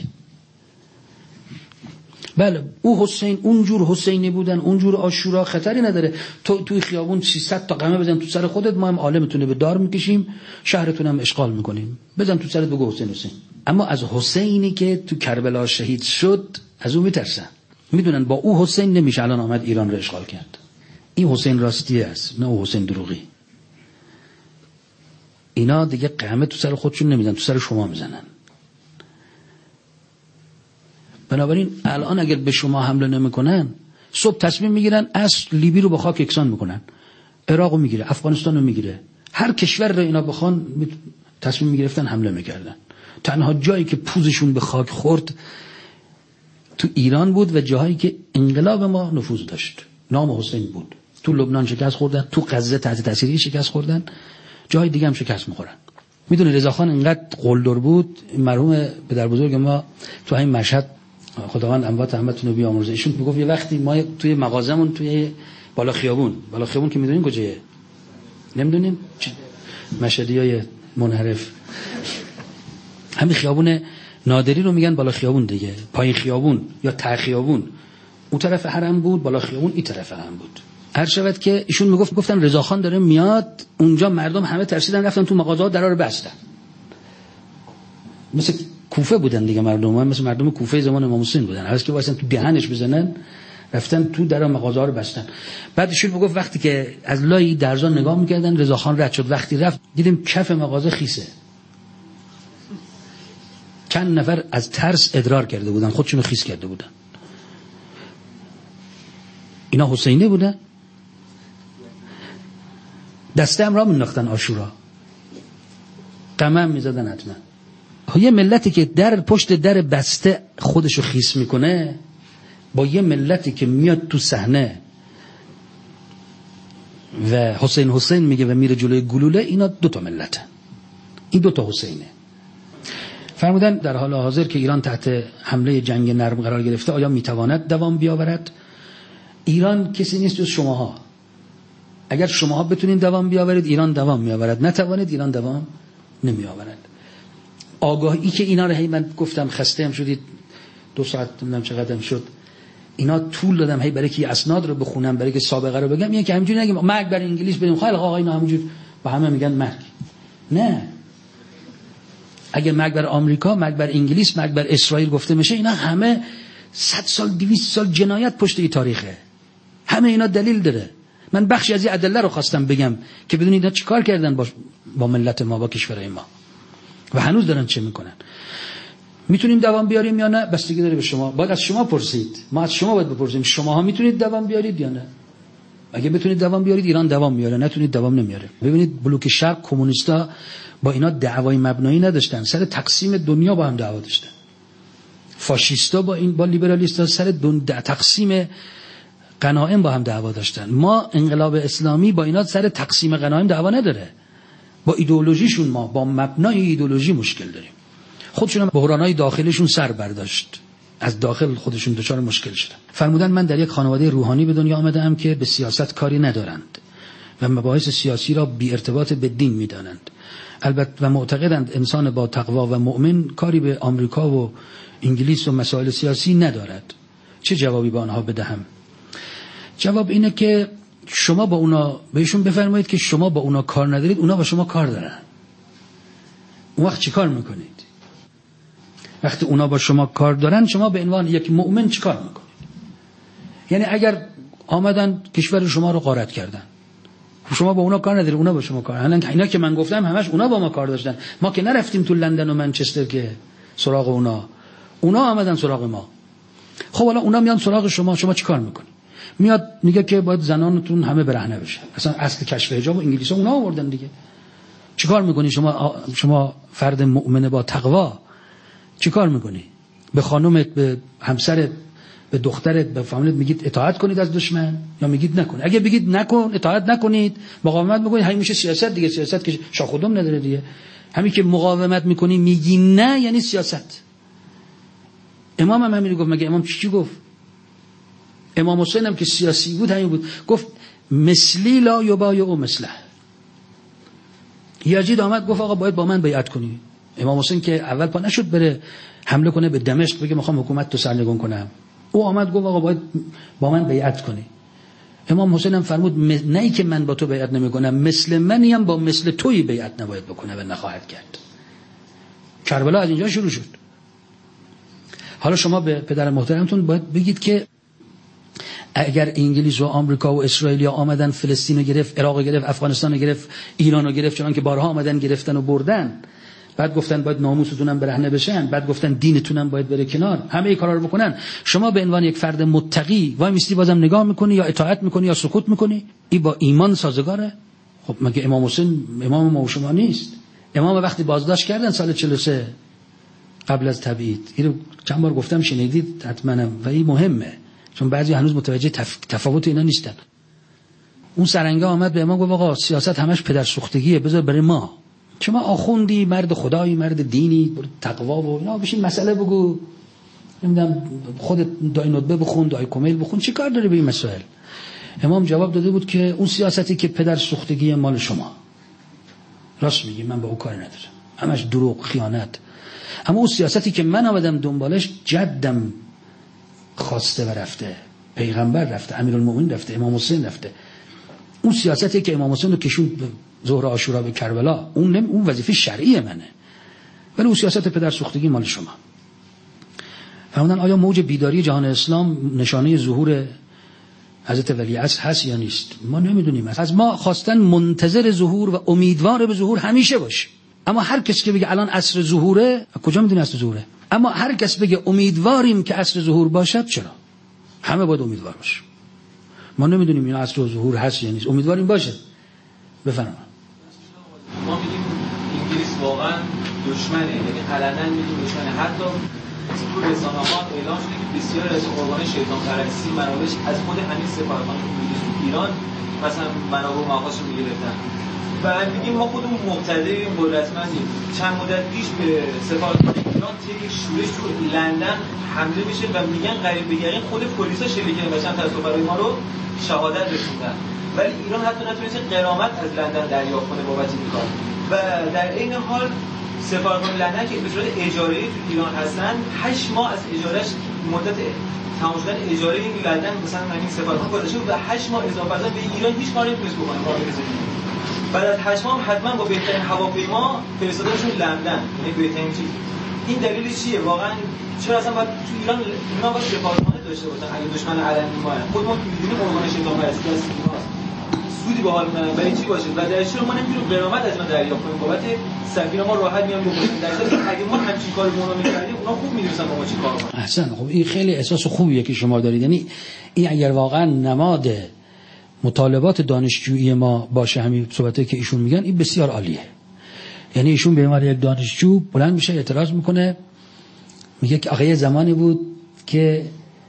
A: بله او حسین اونجور حسینی بودن، اونجور عاشورا خطری نداره. تو توی خیابون 300 تا قمه بزن تو سر خودت، ما هم عالمتونه به دار میکشیم، شهرتون هم اشغال میکنیم، بزن تو سرت بگو حسین حسین. اما از حسینی که تو کربلا شهید شد از او میترسن، میدونن با او حسین نمیشه الان آمد ایران رو اشغال کرد. این حسین راستی است، نه او حسین دروغی. اینا دیگه قمه تو سر خودشون نمیزنن، تو سر شما میزنن. بنابراین الان اگر به شما حمله نمیکنن، صبح تصمیم میگیرن اصل لیبی رو به خاک یکسان میکنن، عراق رو میگیره، افغانستان رو میگیره، هر کشور رو اینا بخوان تصمیم میگرفتن حمله میکردن. تنها جایی که پوزشون به خاک خورد تو ایران بود و جاهایی که انقلاب ما نفوذ داشت نام حسین بود. تو لبنان شکست خوردن، تو غزه تحت تاثیر شکست خوردن، جای دیگه هم شکست میخورن. میدونه رضاخان اینقدر قلدر بود، مرحوم پدر بزرگ ما تو این مشهد خداوند اموات رحمتتون رو بیامرزه، ایشون میگفت یه وقتی ما توی مغازمون توی بالا خیابون که میدونین کجایه؟ نمیدونین؟ مشهدیای منحرف، همین خیابون نادری رو میگن بالا خیابون دیگه، پایین خیابون یا ته خیابون اون طرف حرم بود، بالا خیابون این طرف حرم بود. هر شود که ایشون گفتن رضاخان داره میاد اونجا، مردم همه ترسیدن رفتن تو مغازه‌ها درا رو بستن. مثل کوفه بودن دیگه مردم، مثل مردم کوفه زمان امام حسین بودن، هر کی واسه تو دهنش بزنن رفتن تو درا مغازه‌ها رو بستن. بعد ایشون میگفت وقتی که از لای درزا نگاه میکردن رضاخان رد شد، وقتی رفت دیدیم کف مغازه خیسه. چند نفر از ترس ادرار کرده بودن، خودشونو خیس کرده بودن. اینا حسینی بودن، دسته هم را مینداختن عاشورا، قمم میزدن حتما. یه ملتی که در پشت در بسته خودشو خیس میکنه با یه ملتی که میاد تو صحنه و حسین حسین میگه و میره جلوی گلوله، اینا 2 تا ملتن، این 2 تا حسینه. فرمودن در حال حاضر که ایران تحت حمله جنگ نرم قرار گرفته، آیا میتواند دوام بیاورد؟ ایران کسی نیست جز شماها. اگر شماها بتونین دوام بیاورید ایران دوام میآورد، نتوانید ایران دوام نمیآورد. آگاهی که اینا رو هی من گفتم خسته هم شدید 2 ساعت نمیدونم چقدر شد اینا طول دادم هی برای که اسناد رو بخونم، برای که سابقه رو بگم، یعنی که همینجوری نگیم مرگ بر انگلیس بدیم خیلی آقا اینا همینجور با همه میگن مرگ. نه، اگه مرگ بر آمریکا، مرگ بر انگلیس، مرگ بر اسرائیل گفته میشه، اینا همه 100 سال 200 سال جنایت پشت این تاریخه، همه اینا دلیل داره. من بخشی از این ادله رو خواستم بگم که بدونید اینا چیکار کردن با ملت ما، با کشورهای ما و هنوز دارن چه میکنن. میتونیم دوام بیاریم یا نه بستگی داره به شما، باید از شما پرسید، ما از شما باید بپرسیم شماها میتونید دوام بیارید یا نه. اگه بتونید دوام بیارید ایران دوام میاره، نتونید دوام نمیاره. ببینید بلوک شرق کمونیستا با اینا دعوای مبنایی نداشتن، سر تقسیم دنیا با هم دعوا داشتن. فاشیستا با لیبرالیستا سر تقسیم غنایم با هم دعوا داشتن. ما انقلاب اسلامی با اینا سر تقسیم غنایم دعوا نداره، با ایدئولوژیشون ما با مبنای ایدئولوژی مشکل داریم. خودشون هم بحرانای داخلشون سر برداشت، از داخل خودشون دچار مشکل شدن. فرمودن من در یک خانواده روحانی به دنیا آمدم که به سیاست کاری ندارند و مباحث سیاسی را بی ارتباط به دین میدانند، البته و معتقدند انسان با تقوا و مؤمن کاری به آمریکا و انگلیس و مسائل سیاسی ندارد. چه جوابی به آنها بدهم؟ جواب اینه که شما با اونا بهشون بفرمایید که شما با اونا کار ندارید، اونا با شما کار دارن. اون وقت چی کار میکنید؟ وقتی اونا با شما کار دارن، شما به عنوان یک مؤمن چی کار میکنید؟ یعنی اگر آمدن کشور شما رو غارت کردن، شما با اونا کار ندارید، اونا با شما کار. اینا که من گفتم همش اونا با ما کار داشتن. ما که نرفتیم تو لندن و منچستر که سراغ اونا آمدن سراغ ما. خب حالا اونا میان سراغ شما چی کار میکنید؟ میاد میگه که باید زنانتون همه برهنه بشن. اصلا اصل کشف حجاب انگلیسا اونا آوردن دیگه. چیکار میکنی شما فرد مؤمن با تقوا چیکار میکنی؟ به خانومت، به همسرت، به دخترت، به فامیلت میگید اطاعت کنید از دشمن یا میگید نکن؟ اگه بگید نکن، اطاعت نکنید، مقاومت میکنید، همین میشه سیاست دیگه. سیاست که شاخ و دم نداره دیگه. همین که مقاومت میکنی میگی نه یعنی سیاست. امام هم همین گفت. مگه امام چی گفت؟ امام حسین هم که سیاسی بود همین بود، گفت مثلی لا یبایع مثله. یزید آمد گفت آقا باید با من بیعت کنی. امام حسین که اول پا نشد بره حمله کنه به دمشق بگه میخوام حکومت تو سرنگون کنم، او آمد گفت آقا باید با من بیعت کنی. امام حسین هم فرمود نه ای که من با تو بیعت نمیکنم، مثل منی هم با مثل تویی بیعت نباید بکنه و نخواهد کرد. کربلا از اینجا شروع شد. حالا شما به پدر محترمتون باید بگید که اگر انگلیس و آمریکا و اسرائیل آمدن فلسطین رو گرفت، عراق رو گرفت، افغانستان رو گرفت، ایران رو گرفت، چون که بارها آمدن گرفتن و بردن، بعد گفتن باید ناموستون هم برهنه بشن، بعد گفتن دینتون هم باید بره کنار، همه ای کارا رو بکنن، شما به عنوان یک فرد متقی وای میستی بازم نگاه میکنی یا اطاعت میکنی یا سکوت میکنی؟ این با ایمان سازگاره؟ خب مگه امام حسین امام ما و شما نیست؟ امام وقتی بازداشت کردن سال 43 قبل از تبعید، اینو چند بار گفتم شنیدید حتما و این مهمه چون بعضی هنوز متوجه تفاوت اینا نیستن. اون سرنگه آمد به امام گفت آقا سیاست همش پدر سوختگیه، بذار برای ما. شما آخوندی، مرد خدایی، مرد دینی، تقوا و اینا، بشین مسئله بگو، نمیدونم خودت دای ندبه بخون، دای کمیل بخون، چی کار داری به این مسائل؟ امام جواب داده بود که اون سیاستی که پدر سوختگی مال شما. راست میگی، من با او کاری ندارم، همش دروغ، خیانت. اما اون سیاستی که من آمدم دنبالش، جدم خواسته و رفته، پیغمبر رفته، امیرالمومنین رفته، امام حسین رفته. اون سیاستی که امام حسین رو کشوند ظهر عاشورا به کربلا، اون وظیفه شرعی منه، ولی اون سیاست پدر سوختگی مال شما. فرمودن آیا موج بیداری جهان اسلام نشانه ظهور حضرت ولیعصر هست یا نیست؟ ما نمیدونیم. از ما خواستن منتظر ظهور و امیدوار به ظهور همیشه باش. اما هر کس که بگه الان عصر ظهوره، کجا میدونی عصر ظهوره؟ اما هر کس بگه امیدواریم که عصر ظهور باشد، چرا؟ همه باید امیدوار باشه. ما نمیدونیم این عصر ظهور هست یا نیست، امیدواریم باشه. بفرمایید.
B: ما میگیم انگلیس واقعا دشمنه، یعنی علنا میگیم دشمنه. حتی تو رسانه‌ها اعلام شده که بسیار از قربان شیطان پرستی منابعش از خود همین سفارتخانه تو ایران مثلا منابع و مقاصد رو میگرفتن. و میگیم ما خودمون مقتدریم، قدرتمندیم. چند مدت پیش به سفارتخانه ایران طی یک شورش تو لندن حمله میشه و میگن قریب به یقین خود پلیسا شلیک نوشتن تا سفرای ما رو شهادت رسوندن، ولی ایران حتی نتونسته غرامت از لندن دریافت کنه بابت این کار. و در این حال سفارتخانه لندن که به صورت اجاره‌ای تو ایران هستن، 8 ماه از اجارهش مدت تمام شدن اجاره این لندن مثلا همین سفارتخانه گذشته و 8 ماه اضافه از به ایران هیچ کاری نمی‌تونست بکنه. بعد از 8 ماه حتما با بهترین هواپیما فرستادنشون لندن، یعنی بهترین چیز. این دلیلش چیه واقعا؟ چرا اصلا باید تو ایران اینا با سفارتخانه داشته باشن اگه دشمن علنی ما هست؟ خودمون می‌دونیم ارگان شیطان پرستی هست، سودی به حال میدن برای چی باشه؟ و در چرا ما نمیتونیم غرامت از اینا دریافت کنیم بابت سفیر ما راحت میان بکنیم؟ در صورتی اگه ما همچین کاری به اونا می‌کردیم اونا خوب می‌دونستن با ما چی کار کنن.
A: احسن. خب این خیلی احساس خوبیه که شما دارید. یعنی این اگر واقعا نماد مطالبات دانشجویی ما باشه، همین صحبتی که ایشون میگن، این بسیار عالیه. یعنی ایشون به عنوان یک دانشجو بلند میشه اعتراض میکنه، میگه که آقا زمانی بود که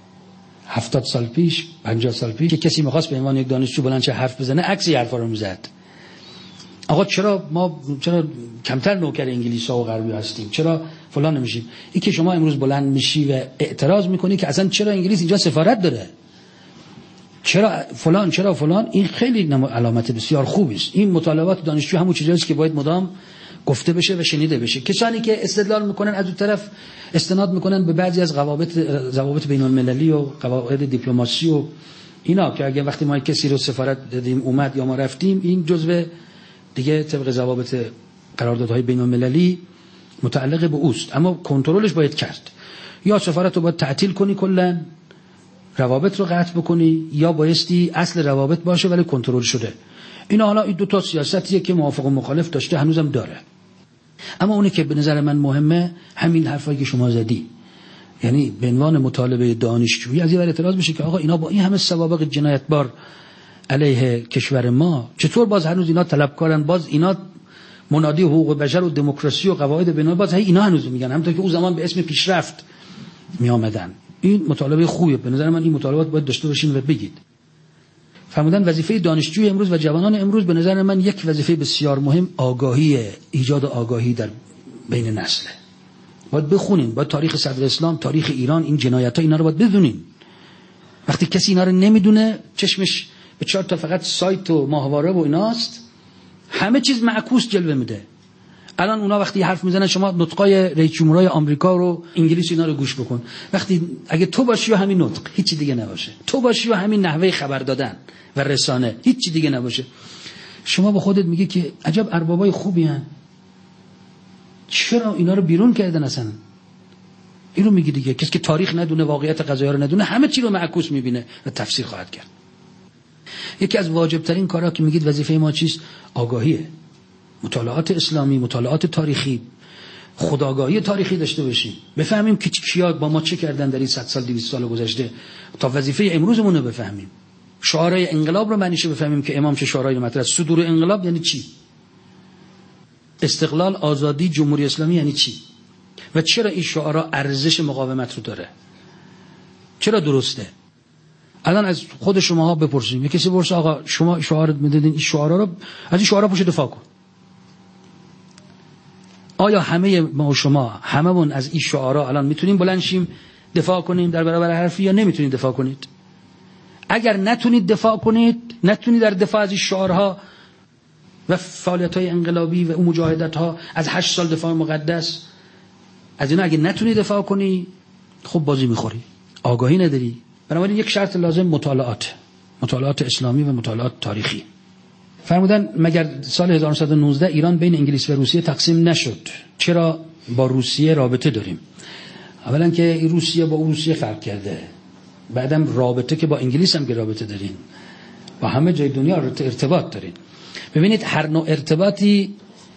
A: 70 سال پیش 50 سال پیش که کسی میخواست به عنوان یک دانشجو بلند شه حرف بزنه، عکس حرفا رو میزد. آقا چرا کمتر نوکر انگلیسا و غربی هستیم، چرا فلان نمیشیم؟ این که شما امروز بلند میشی و اعتراض میکنی که اصلا چرا انگلیس اینجا سفارت داره، چرا فلان، این خیلی علامت بسیار خوبی است. این مطالبات دانشجو همون چیزاییه که باید مدام گفته بشه و شنیده بشه. کسانی که استدلال میکنن از اون طرف استناد میکنن به بعضی از ضوابط بین المللی و قواعد دیپلماسی و اینا که اگه وقتی ما کسی رو سفارت دادیم اومد یا ما رفتیم، این جزء دیگه طبق ضوابط قراردادهای بین المللی متعلق به اوست، اما کنترلش باید کرد. یا سفارت رو باید تعطیل کنی کلا، روابط رو قطع بکنی، یا بایستی اصل روابط باشه ولی کنترل شده. اینا حالا این دو تا سیاستیه که موافق و مخالف داشته، هنوزم داره. اما اونی که به نظر من مهمه همین حرفایی که شما زدی، یعنی به عنوان مطالبه دانشجویی از این ور اعتراض بشه که آقا اینا با این همه سوابق جنایتبار علیه کشور ما چطور باز هنوز اینا طلبکارن، باز اینا منادی حقوق بشر و دموکراسی و قواعد بین المللی، باز اینا هنوز میگن، همونطور که اون زمان به اسم پیشرفت می آمدن. این مطالبه خوبیه، به نظر من این مطالبات باید داشته باشین و بگید. فرمودن وظیفه دانشجوی امروز و جوانان امروز به نظر من یک وظیفه بسیار مهم آگاهی، ایجاد آگاهی در بین نسله. باید بخونین، باید تاریخ صدر اسلام، تاریخ ایران، این جنایت‌ها اینا رو باید بدونین. وقتی کسی اینا رو نمیدونه، چشمش به 4 تا فقط سایت و ماهواره و ایناست، همه چیز معکوس جلوه میده. الان اونا وقتی حرف میزنن، شما نطقای رئیس جمهورهای آمریکا رو انگلیسی اینا رو گوش بکن، وقتی اگه تو باشی و همین نطق، هیچی دیگه نباشه، تو باشی و همین نحوه خبر دادن و رسانه، هیچی دیگه نباشه، شما با خودت میگی که عجب اربابای خوبی هن، چرا اینا رو بیرون کردن اصلا؟ این رو میگی دیگه. کسی که تاریخ ندونه، واقعیت قضایا رو ندونه، همه چی رو معکوس میبینه و تفسیر خواهد کرد. یکی از واجب ترین کارا که میگید وظیفه ما چیست؟ آگاهیه. مطالعات اسلامی، مطالعات تاریخی، خودآگاهی تاریخی داشته باشیم، بفهمیم که کیا با ما چه کردن در این 100 سال 200 سال گذشته تا وظیفه امروزمون رو بفهمیم. شعارهای انقلاب رو معنیشه بفهمیم که امام چه شعارهایی رو مطرح. صدور انقلاب یعنی چی؟ استقلال، آزادی، جمهوری اسلامی یعنی چی؟ و چرا این شعارها ارزش مقاومت رو داره؟ چرا درسته؟ الان از خود شماها بپرسیم. یه کسی پرسه آقا شما شعار میدادین، این شعارها رو از این شعارها پشت دفاع کن. آیا همه ما و شما هممون از این شعارها الان میتونیم بلند شیم دفاع کنیم در برابر حرفی، یا نمیتونید دفاع کنید؟ اگر نتونید دفاع کنید، نتونید در دفاع از این شعارها و فعالیت‌های انقلابی و اون مجاهدت‌ها از 8 سال دفاع مقدس، از اینا اگه نتونی دفاع کنی، خب بازی میخوری، آگاهی نداری. بنابراین یک شرط لازم مطالعات اسلامی و مطالعات تاریخی. فرمودن مگر سال 1919 ایران بین انگلیس و روسیه تقسیم نشد؟ چرا با روسیه رابطه داریم؟ اولا که روسیه با روسیه فرق کرده، بعدم رابطه که با انگلیس هم که رابطه دارین، با همه جای دنیا ارتباط دارین. ببینید هر نوع ارتباطی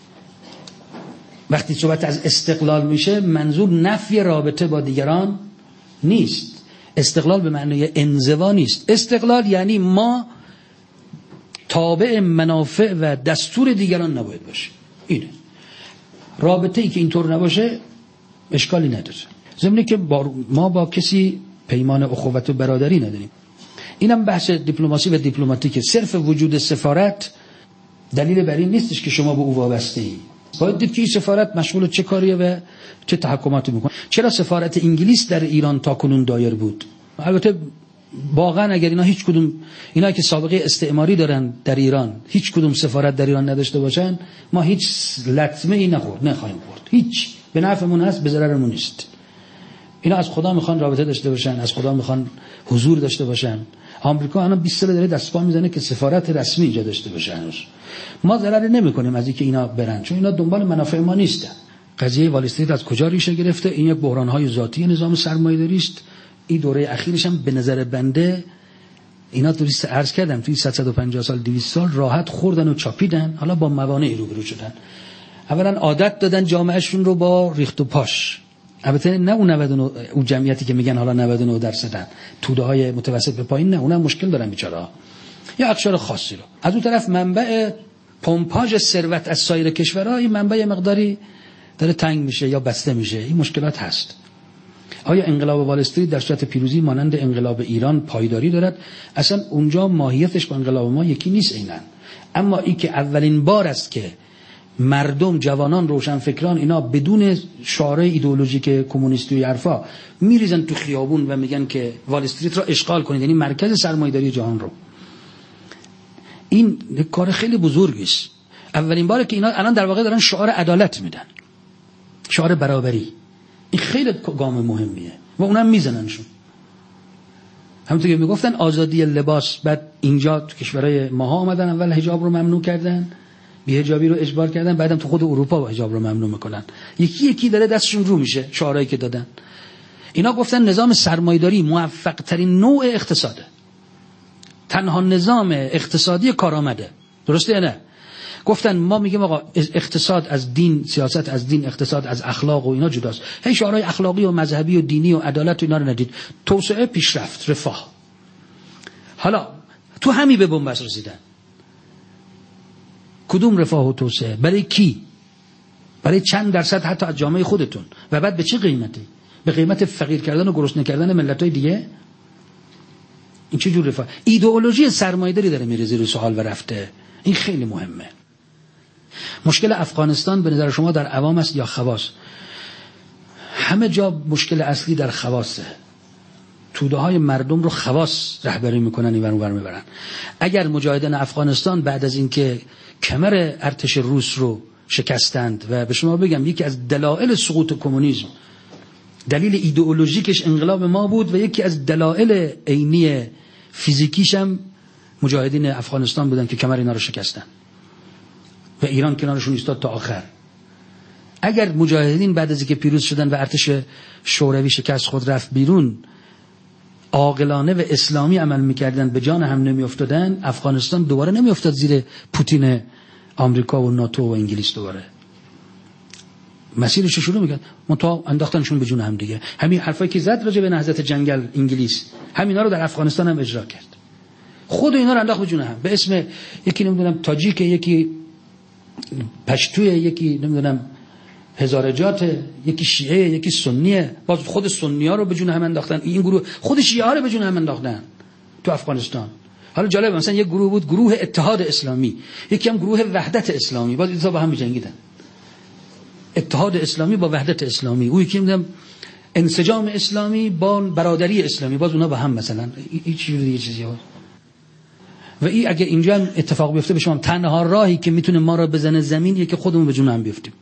A: وقتی صحبت از استقلال میشه، منظور نفی رابطه با دیگران نیست. استقلال به معنی انزوا نیست. استقلال یعنی ما تابع منافع و دستور دیگران نباید باشه. اینه. رابطه ای که اینطور نباشه اشکالی نداره. ضمن که ما با کسی پیمان اخوت و برادری نداریم. اینم بحث دیپلماسی و دیپلماتیکه. صرف وجود سفارت دلیل بر این نیستش که شما به او وابسته ای. باید دید که این سفارت مشغول چه کاریه و چه تحکماتی میکنه. چرا سفارت انگلیس در ایران تا کنون دایر بود؟ البته واقعا اگر هیچ کدوم اینا که سابقه استعماری دارن در ایران هیچ کدوم سفارت در ایران نداشته باشن، ما هیچ لطمه ای نخواهیم خورد. هیچ به نفعمون هست، به ضررمون نیست. اینا از خدا میخوان رابطه داشته باشن، از خدا میخوان حضور داشته باشن. آمریکا الان 20 سال داره دستپا میزنه که سفارت رسمی اینجا داشته باشه. ما ضرر نمیکنیم از اینکه اینا برن، چون اینا دنبال منافع ما نیستن. قضیه وال استریت از کجا ریشه گرفته؟ این یک بحران‌های ذاتی نظام سرمایه‌داری است. این دوره اخیرش هم به نظر بنده اینا توریست عرض کردم توی 150 سال 200 سال راحت خوردن و چاپیدن، حالا با موانعی روبرو شدن. اولا عادت دادن جامعهشون رو با ریخت و پاش. البته نه اون 99 اون جمعیتی که میگن حالا 99% توده‌های متوسط به پایین، نه اونم مشکل دارن بیچاره‌ها. یا اقشار خاصی رو. از اون طرف منبع پمپاژ ثروت از سایر کشورها این منبع مقداری داره تنگ میشه یا بسته میشه. این مشکلات هست. آیا انقلاب وال استریت در صورت پیروزی مانند انقلاب ایران پایداری دارد؟ اصلا اونجا ماهیتش با انقلاب ما یکی نیست عیناً. اما این که اولین بار است که مردم، جوانان، روشنفکران اینا بدون شعار ایدئولوژیک کمونیستی حرفا میریزن تو خیابون و میگن که وال استریت را اشغال کنید، یعنی مرکز سرمایه‌داری جهان رو. این کار خیلی بزرگی است. اولین باره که اینا الان در واقع دارن شعار عدالت میدن، شعار برابری. این خیلی گام مهمیه و اونم میزننشون. همونطور که میگفتن آزادی لباس، بعد اینجا تو کشورهای ماها آمدن اول حجاب رو ممنوع کردن، بی حجابی رو اجبار کردن، بعدم تو خود اروپا حجاب رو ممنوع میکنن. یکی یکی داره دستشون رو میشه شعارهایی که دادن. اینا گفتن نظام سرمایه‌داری موفق ترین نوع اقتصاده، تنها نظام اقتصادی کارآمده. درسته یا نه؟ گفتن ما میگیم آقا اقتصاد از دین، سیاست از دین، اقتصاد از اخلاق و اینا جداست. هی شعارهای اخلاقی و مذهبی و دینی و عدالت و اینا رو ندید. توسعه، پیشرفت، رفاه. حالا تو همین به بنبست رسیدن. کدوم رفاه و توسعه؟ برای کی؟ برای چند درصد حتی از جامعه خودتون؟ و بعد به چه قیمتی؟ به قیمت فقیر کردن و گرسنه کردن ملت‌های دیگه؟ این چه جور رفاه؟ ایدئولوژی سرمایه‌داری داره میره زیر سوال و رفته. این خیلی مهمه. مشکل افغانستان به نظر شما در عوام است یا خواص؟ همه جا مشکل اصلی در خواصه. توده های مردم رو خواص رهبری میکنن، این ور میبرن. اگر مجاهدین افغانستان بعد از اینکه کمر ارتش روس رو شکستند و به شما بگم یکی از دلایل سقوط کمونیسم، دلیل ایدئولوژیکش انقلاب ما بود و یکی از دلایل عینی فیزیکیش هم مجاهدین افغانستان بودن که کمر اینا رو شکستن و ایران کنارشون ایستاد تا آخر. اگر مجاهدین بعد از اینکه پیروز شدن و ارتش شوروی شکست خود رفت بیرون، عاقلانه و اسلامی عمل میکردن، به جان هم نمیافتادن، افغانستان دوباره نمیافتاد زیر پوتین آمریکا و ناتو و انگلیس. دوباره مسیرش شروع میکرد، منتها انداختنشون به جون هم دیگه. همین حرفایی که زد راجع به نهضت جنگل انگلیس، همینا رو در افغانستان هم اجرا کرد. خود اینا رو انداخت به جون هم به اسم یکی نمیدونم تاجیک، یکی پشتوی، یکی نمیدونم هزارجات، یکی شیعه، یکی سنیه. باز خود سنی‌ها رو به جون هم انداختن. این گروه خود شیعه‌ها رو به جون هم انداختن تو افغانستان. حالا جالب، مثلا یک گروه بود گروه اتحاد اسلامی، یکی هم گروه وحدت اسلامی. باز اینا با هم می‌جنگیدن. اتحاد اسلامی با وحدت اسلامی، اون یکی میگم انسجام اسلامی با برادری اسلامی، باز اونا با هم مثلا هیچ جوری چیزی ها. و این اگه اینجا هم اتفاق بیفته به شما، تنها راهی که میتونه ما را بزنه زمین یه که خودمون به جون هم بیفتیم.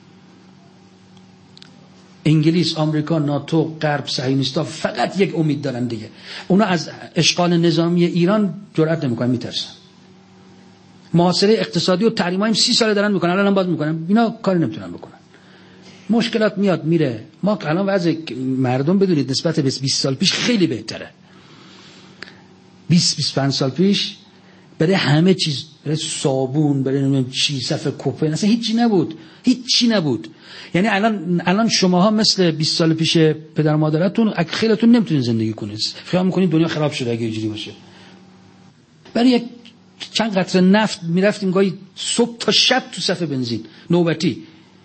A: انگلیس، آمریکا، ناتو، غرب، صهیونیستا فقط یک امید دارن دیگه. اونا از اشغال نظامی ایران جرئت نمیکنن، میترسن. محاصره اقتصادی و تحریم‌ها 30 سال دارن میکنن، الان باز میکنن. اینا کاری نمیتونن بکنن. مشکلات میاد میره. ما الان وضع مردم بدونید نسبت به 20 سال پیش خیلی بهتره. 20-25 سال پیش برای همه چیز، برای صابون، برای نمیدونم چی، صف کپن، اصلا هیچی نبود. یعنی الان شماها مثل 20 سال پیش پدر مادرتون خیلیتون نمیتونین زندگی کنید. خیال میکنید دنیا خراب شده اگه اینجوری باشه. برای یک چند قطره نفت میرفتیم گاهی صبح تا شب تو صف بنزین نوبتی،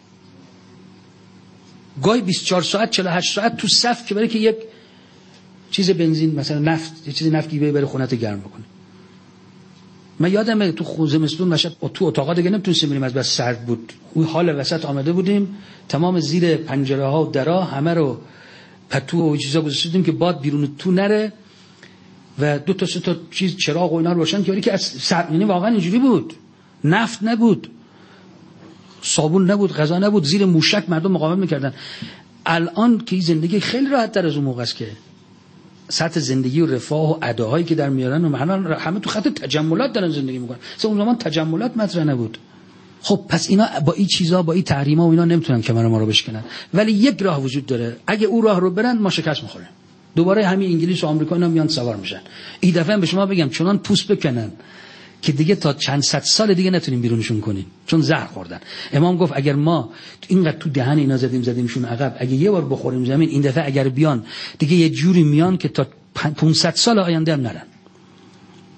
A: گاهی 24 ساعت 48 ساعت تو صف، که برای که یک چیز بنزین مثلا نفت، یه چیز نفتی بره خونت گرم بکنه. من یادمه تو زمستون مشهد تو اتاقا دیگه نمیتونستیم بریم از بس سرد بود. اون حال وسط آمده بودیم، تمام زیر پنجره ها و درا همه رو پتو و چیزا گذاشتیم که باد بیرون تو نره و 2 تا 3 تا چیز چراغ و اینا رو روشن کردیم که از سرد، یعنی واقعا اینجوری بود. نفت نبود، صابون نبود، غذا نبود، زیر موشک مردم مقاومت میکردن. الان که زندگی خیلی راحت تر از اون موقع است که سطح زندگی و رفاه و اداهایی که در میارن و همه تو خط تجملات دارن زندگی میکنن. اون زمان تجملات مطرح نبود. خب پس اینا با این چیزا، با این تحریما و اینا نمیتونن کمر ما رو بشکنن. ولی یک راه وجود داره، اگه اون راه رو برن ما شکست میخوریم. دوباره همین انگلیس و آمریکا اینا میان سوار میشن. این دفعه به شما بگم چنان پوست بکنن که دیگه تا چند صد سال دیگه نتونیم بیرونشون کنیم، چون زهر خوردن. امام گفت اگر ما اینقدر تو دهن اینا زدیمشون عقب، اگه یه بار بخوریم زمین، این دفعه اگر بیان دیگه یه جوری میان که تا 500 سال آینده هم نرن.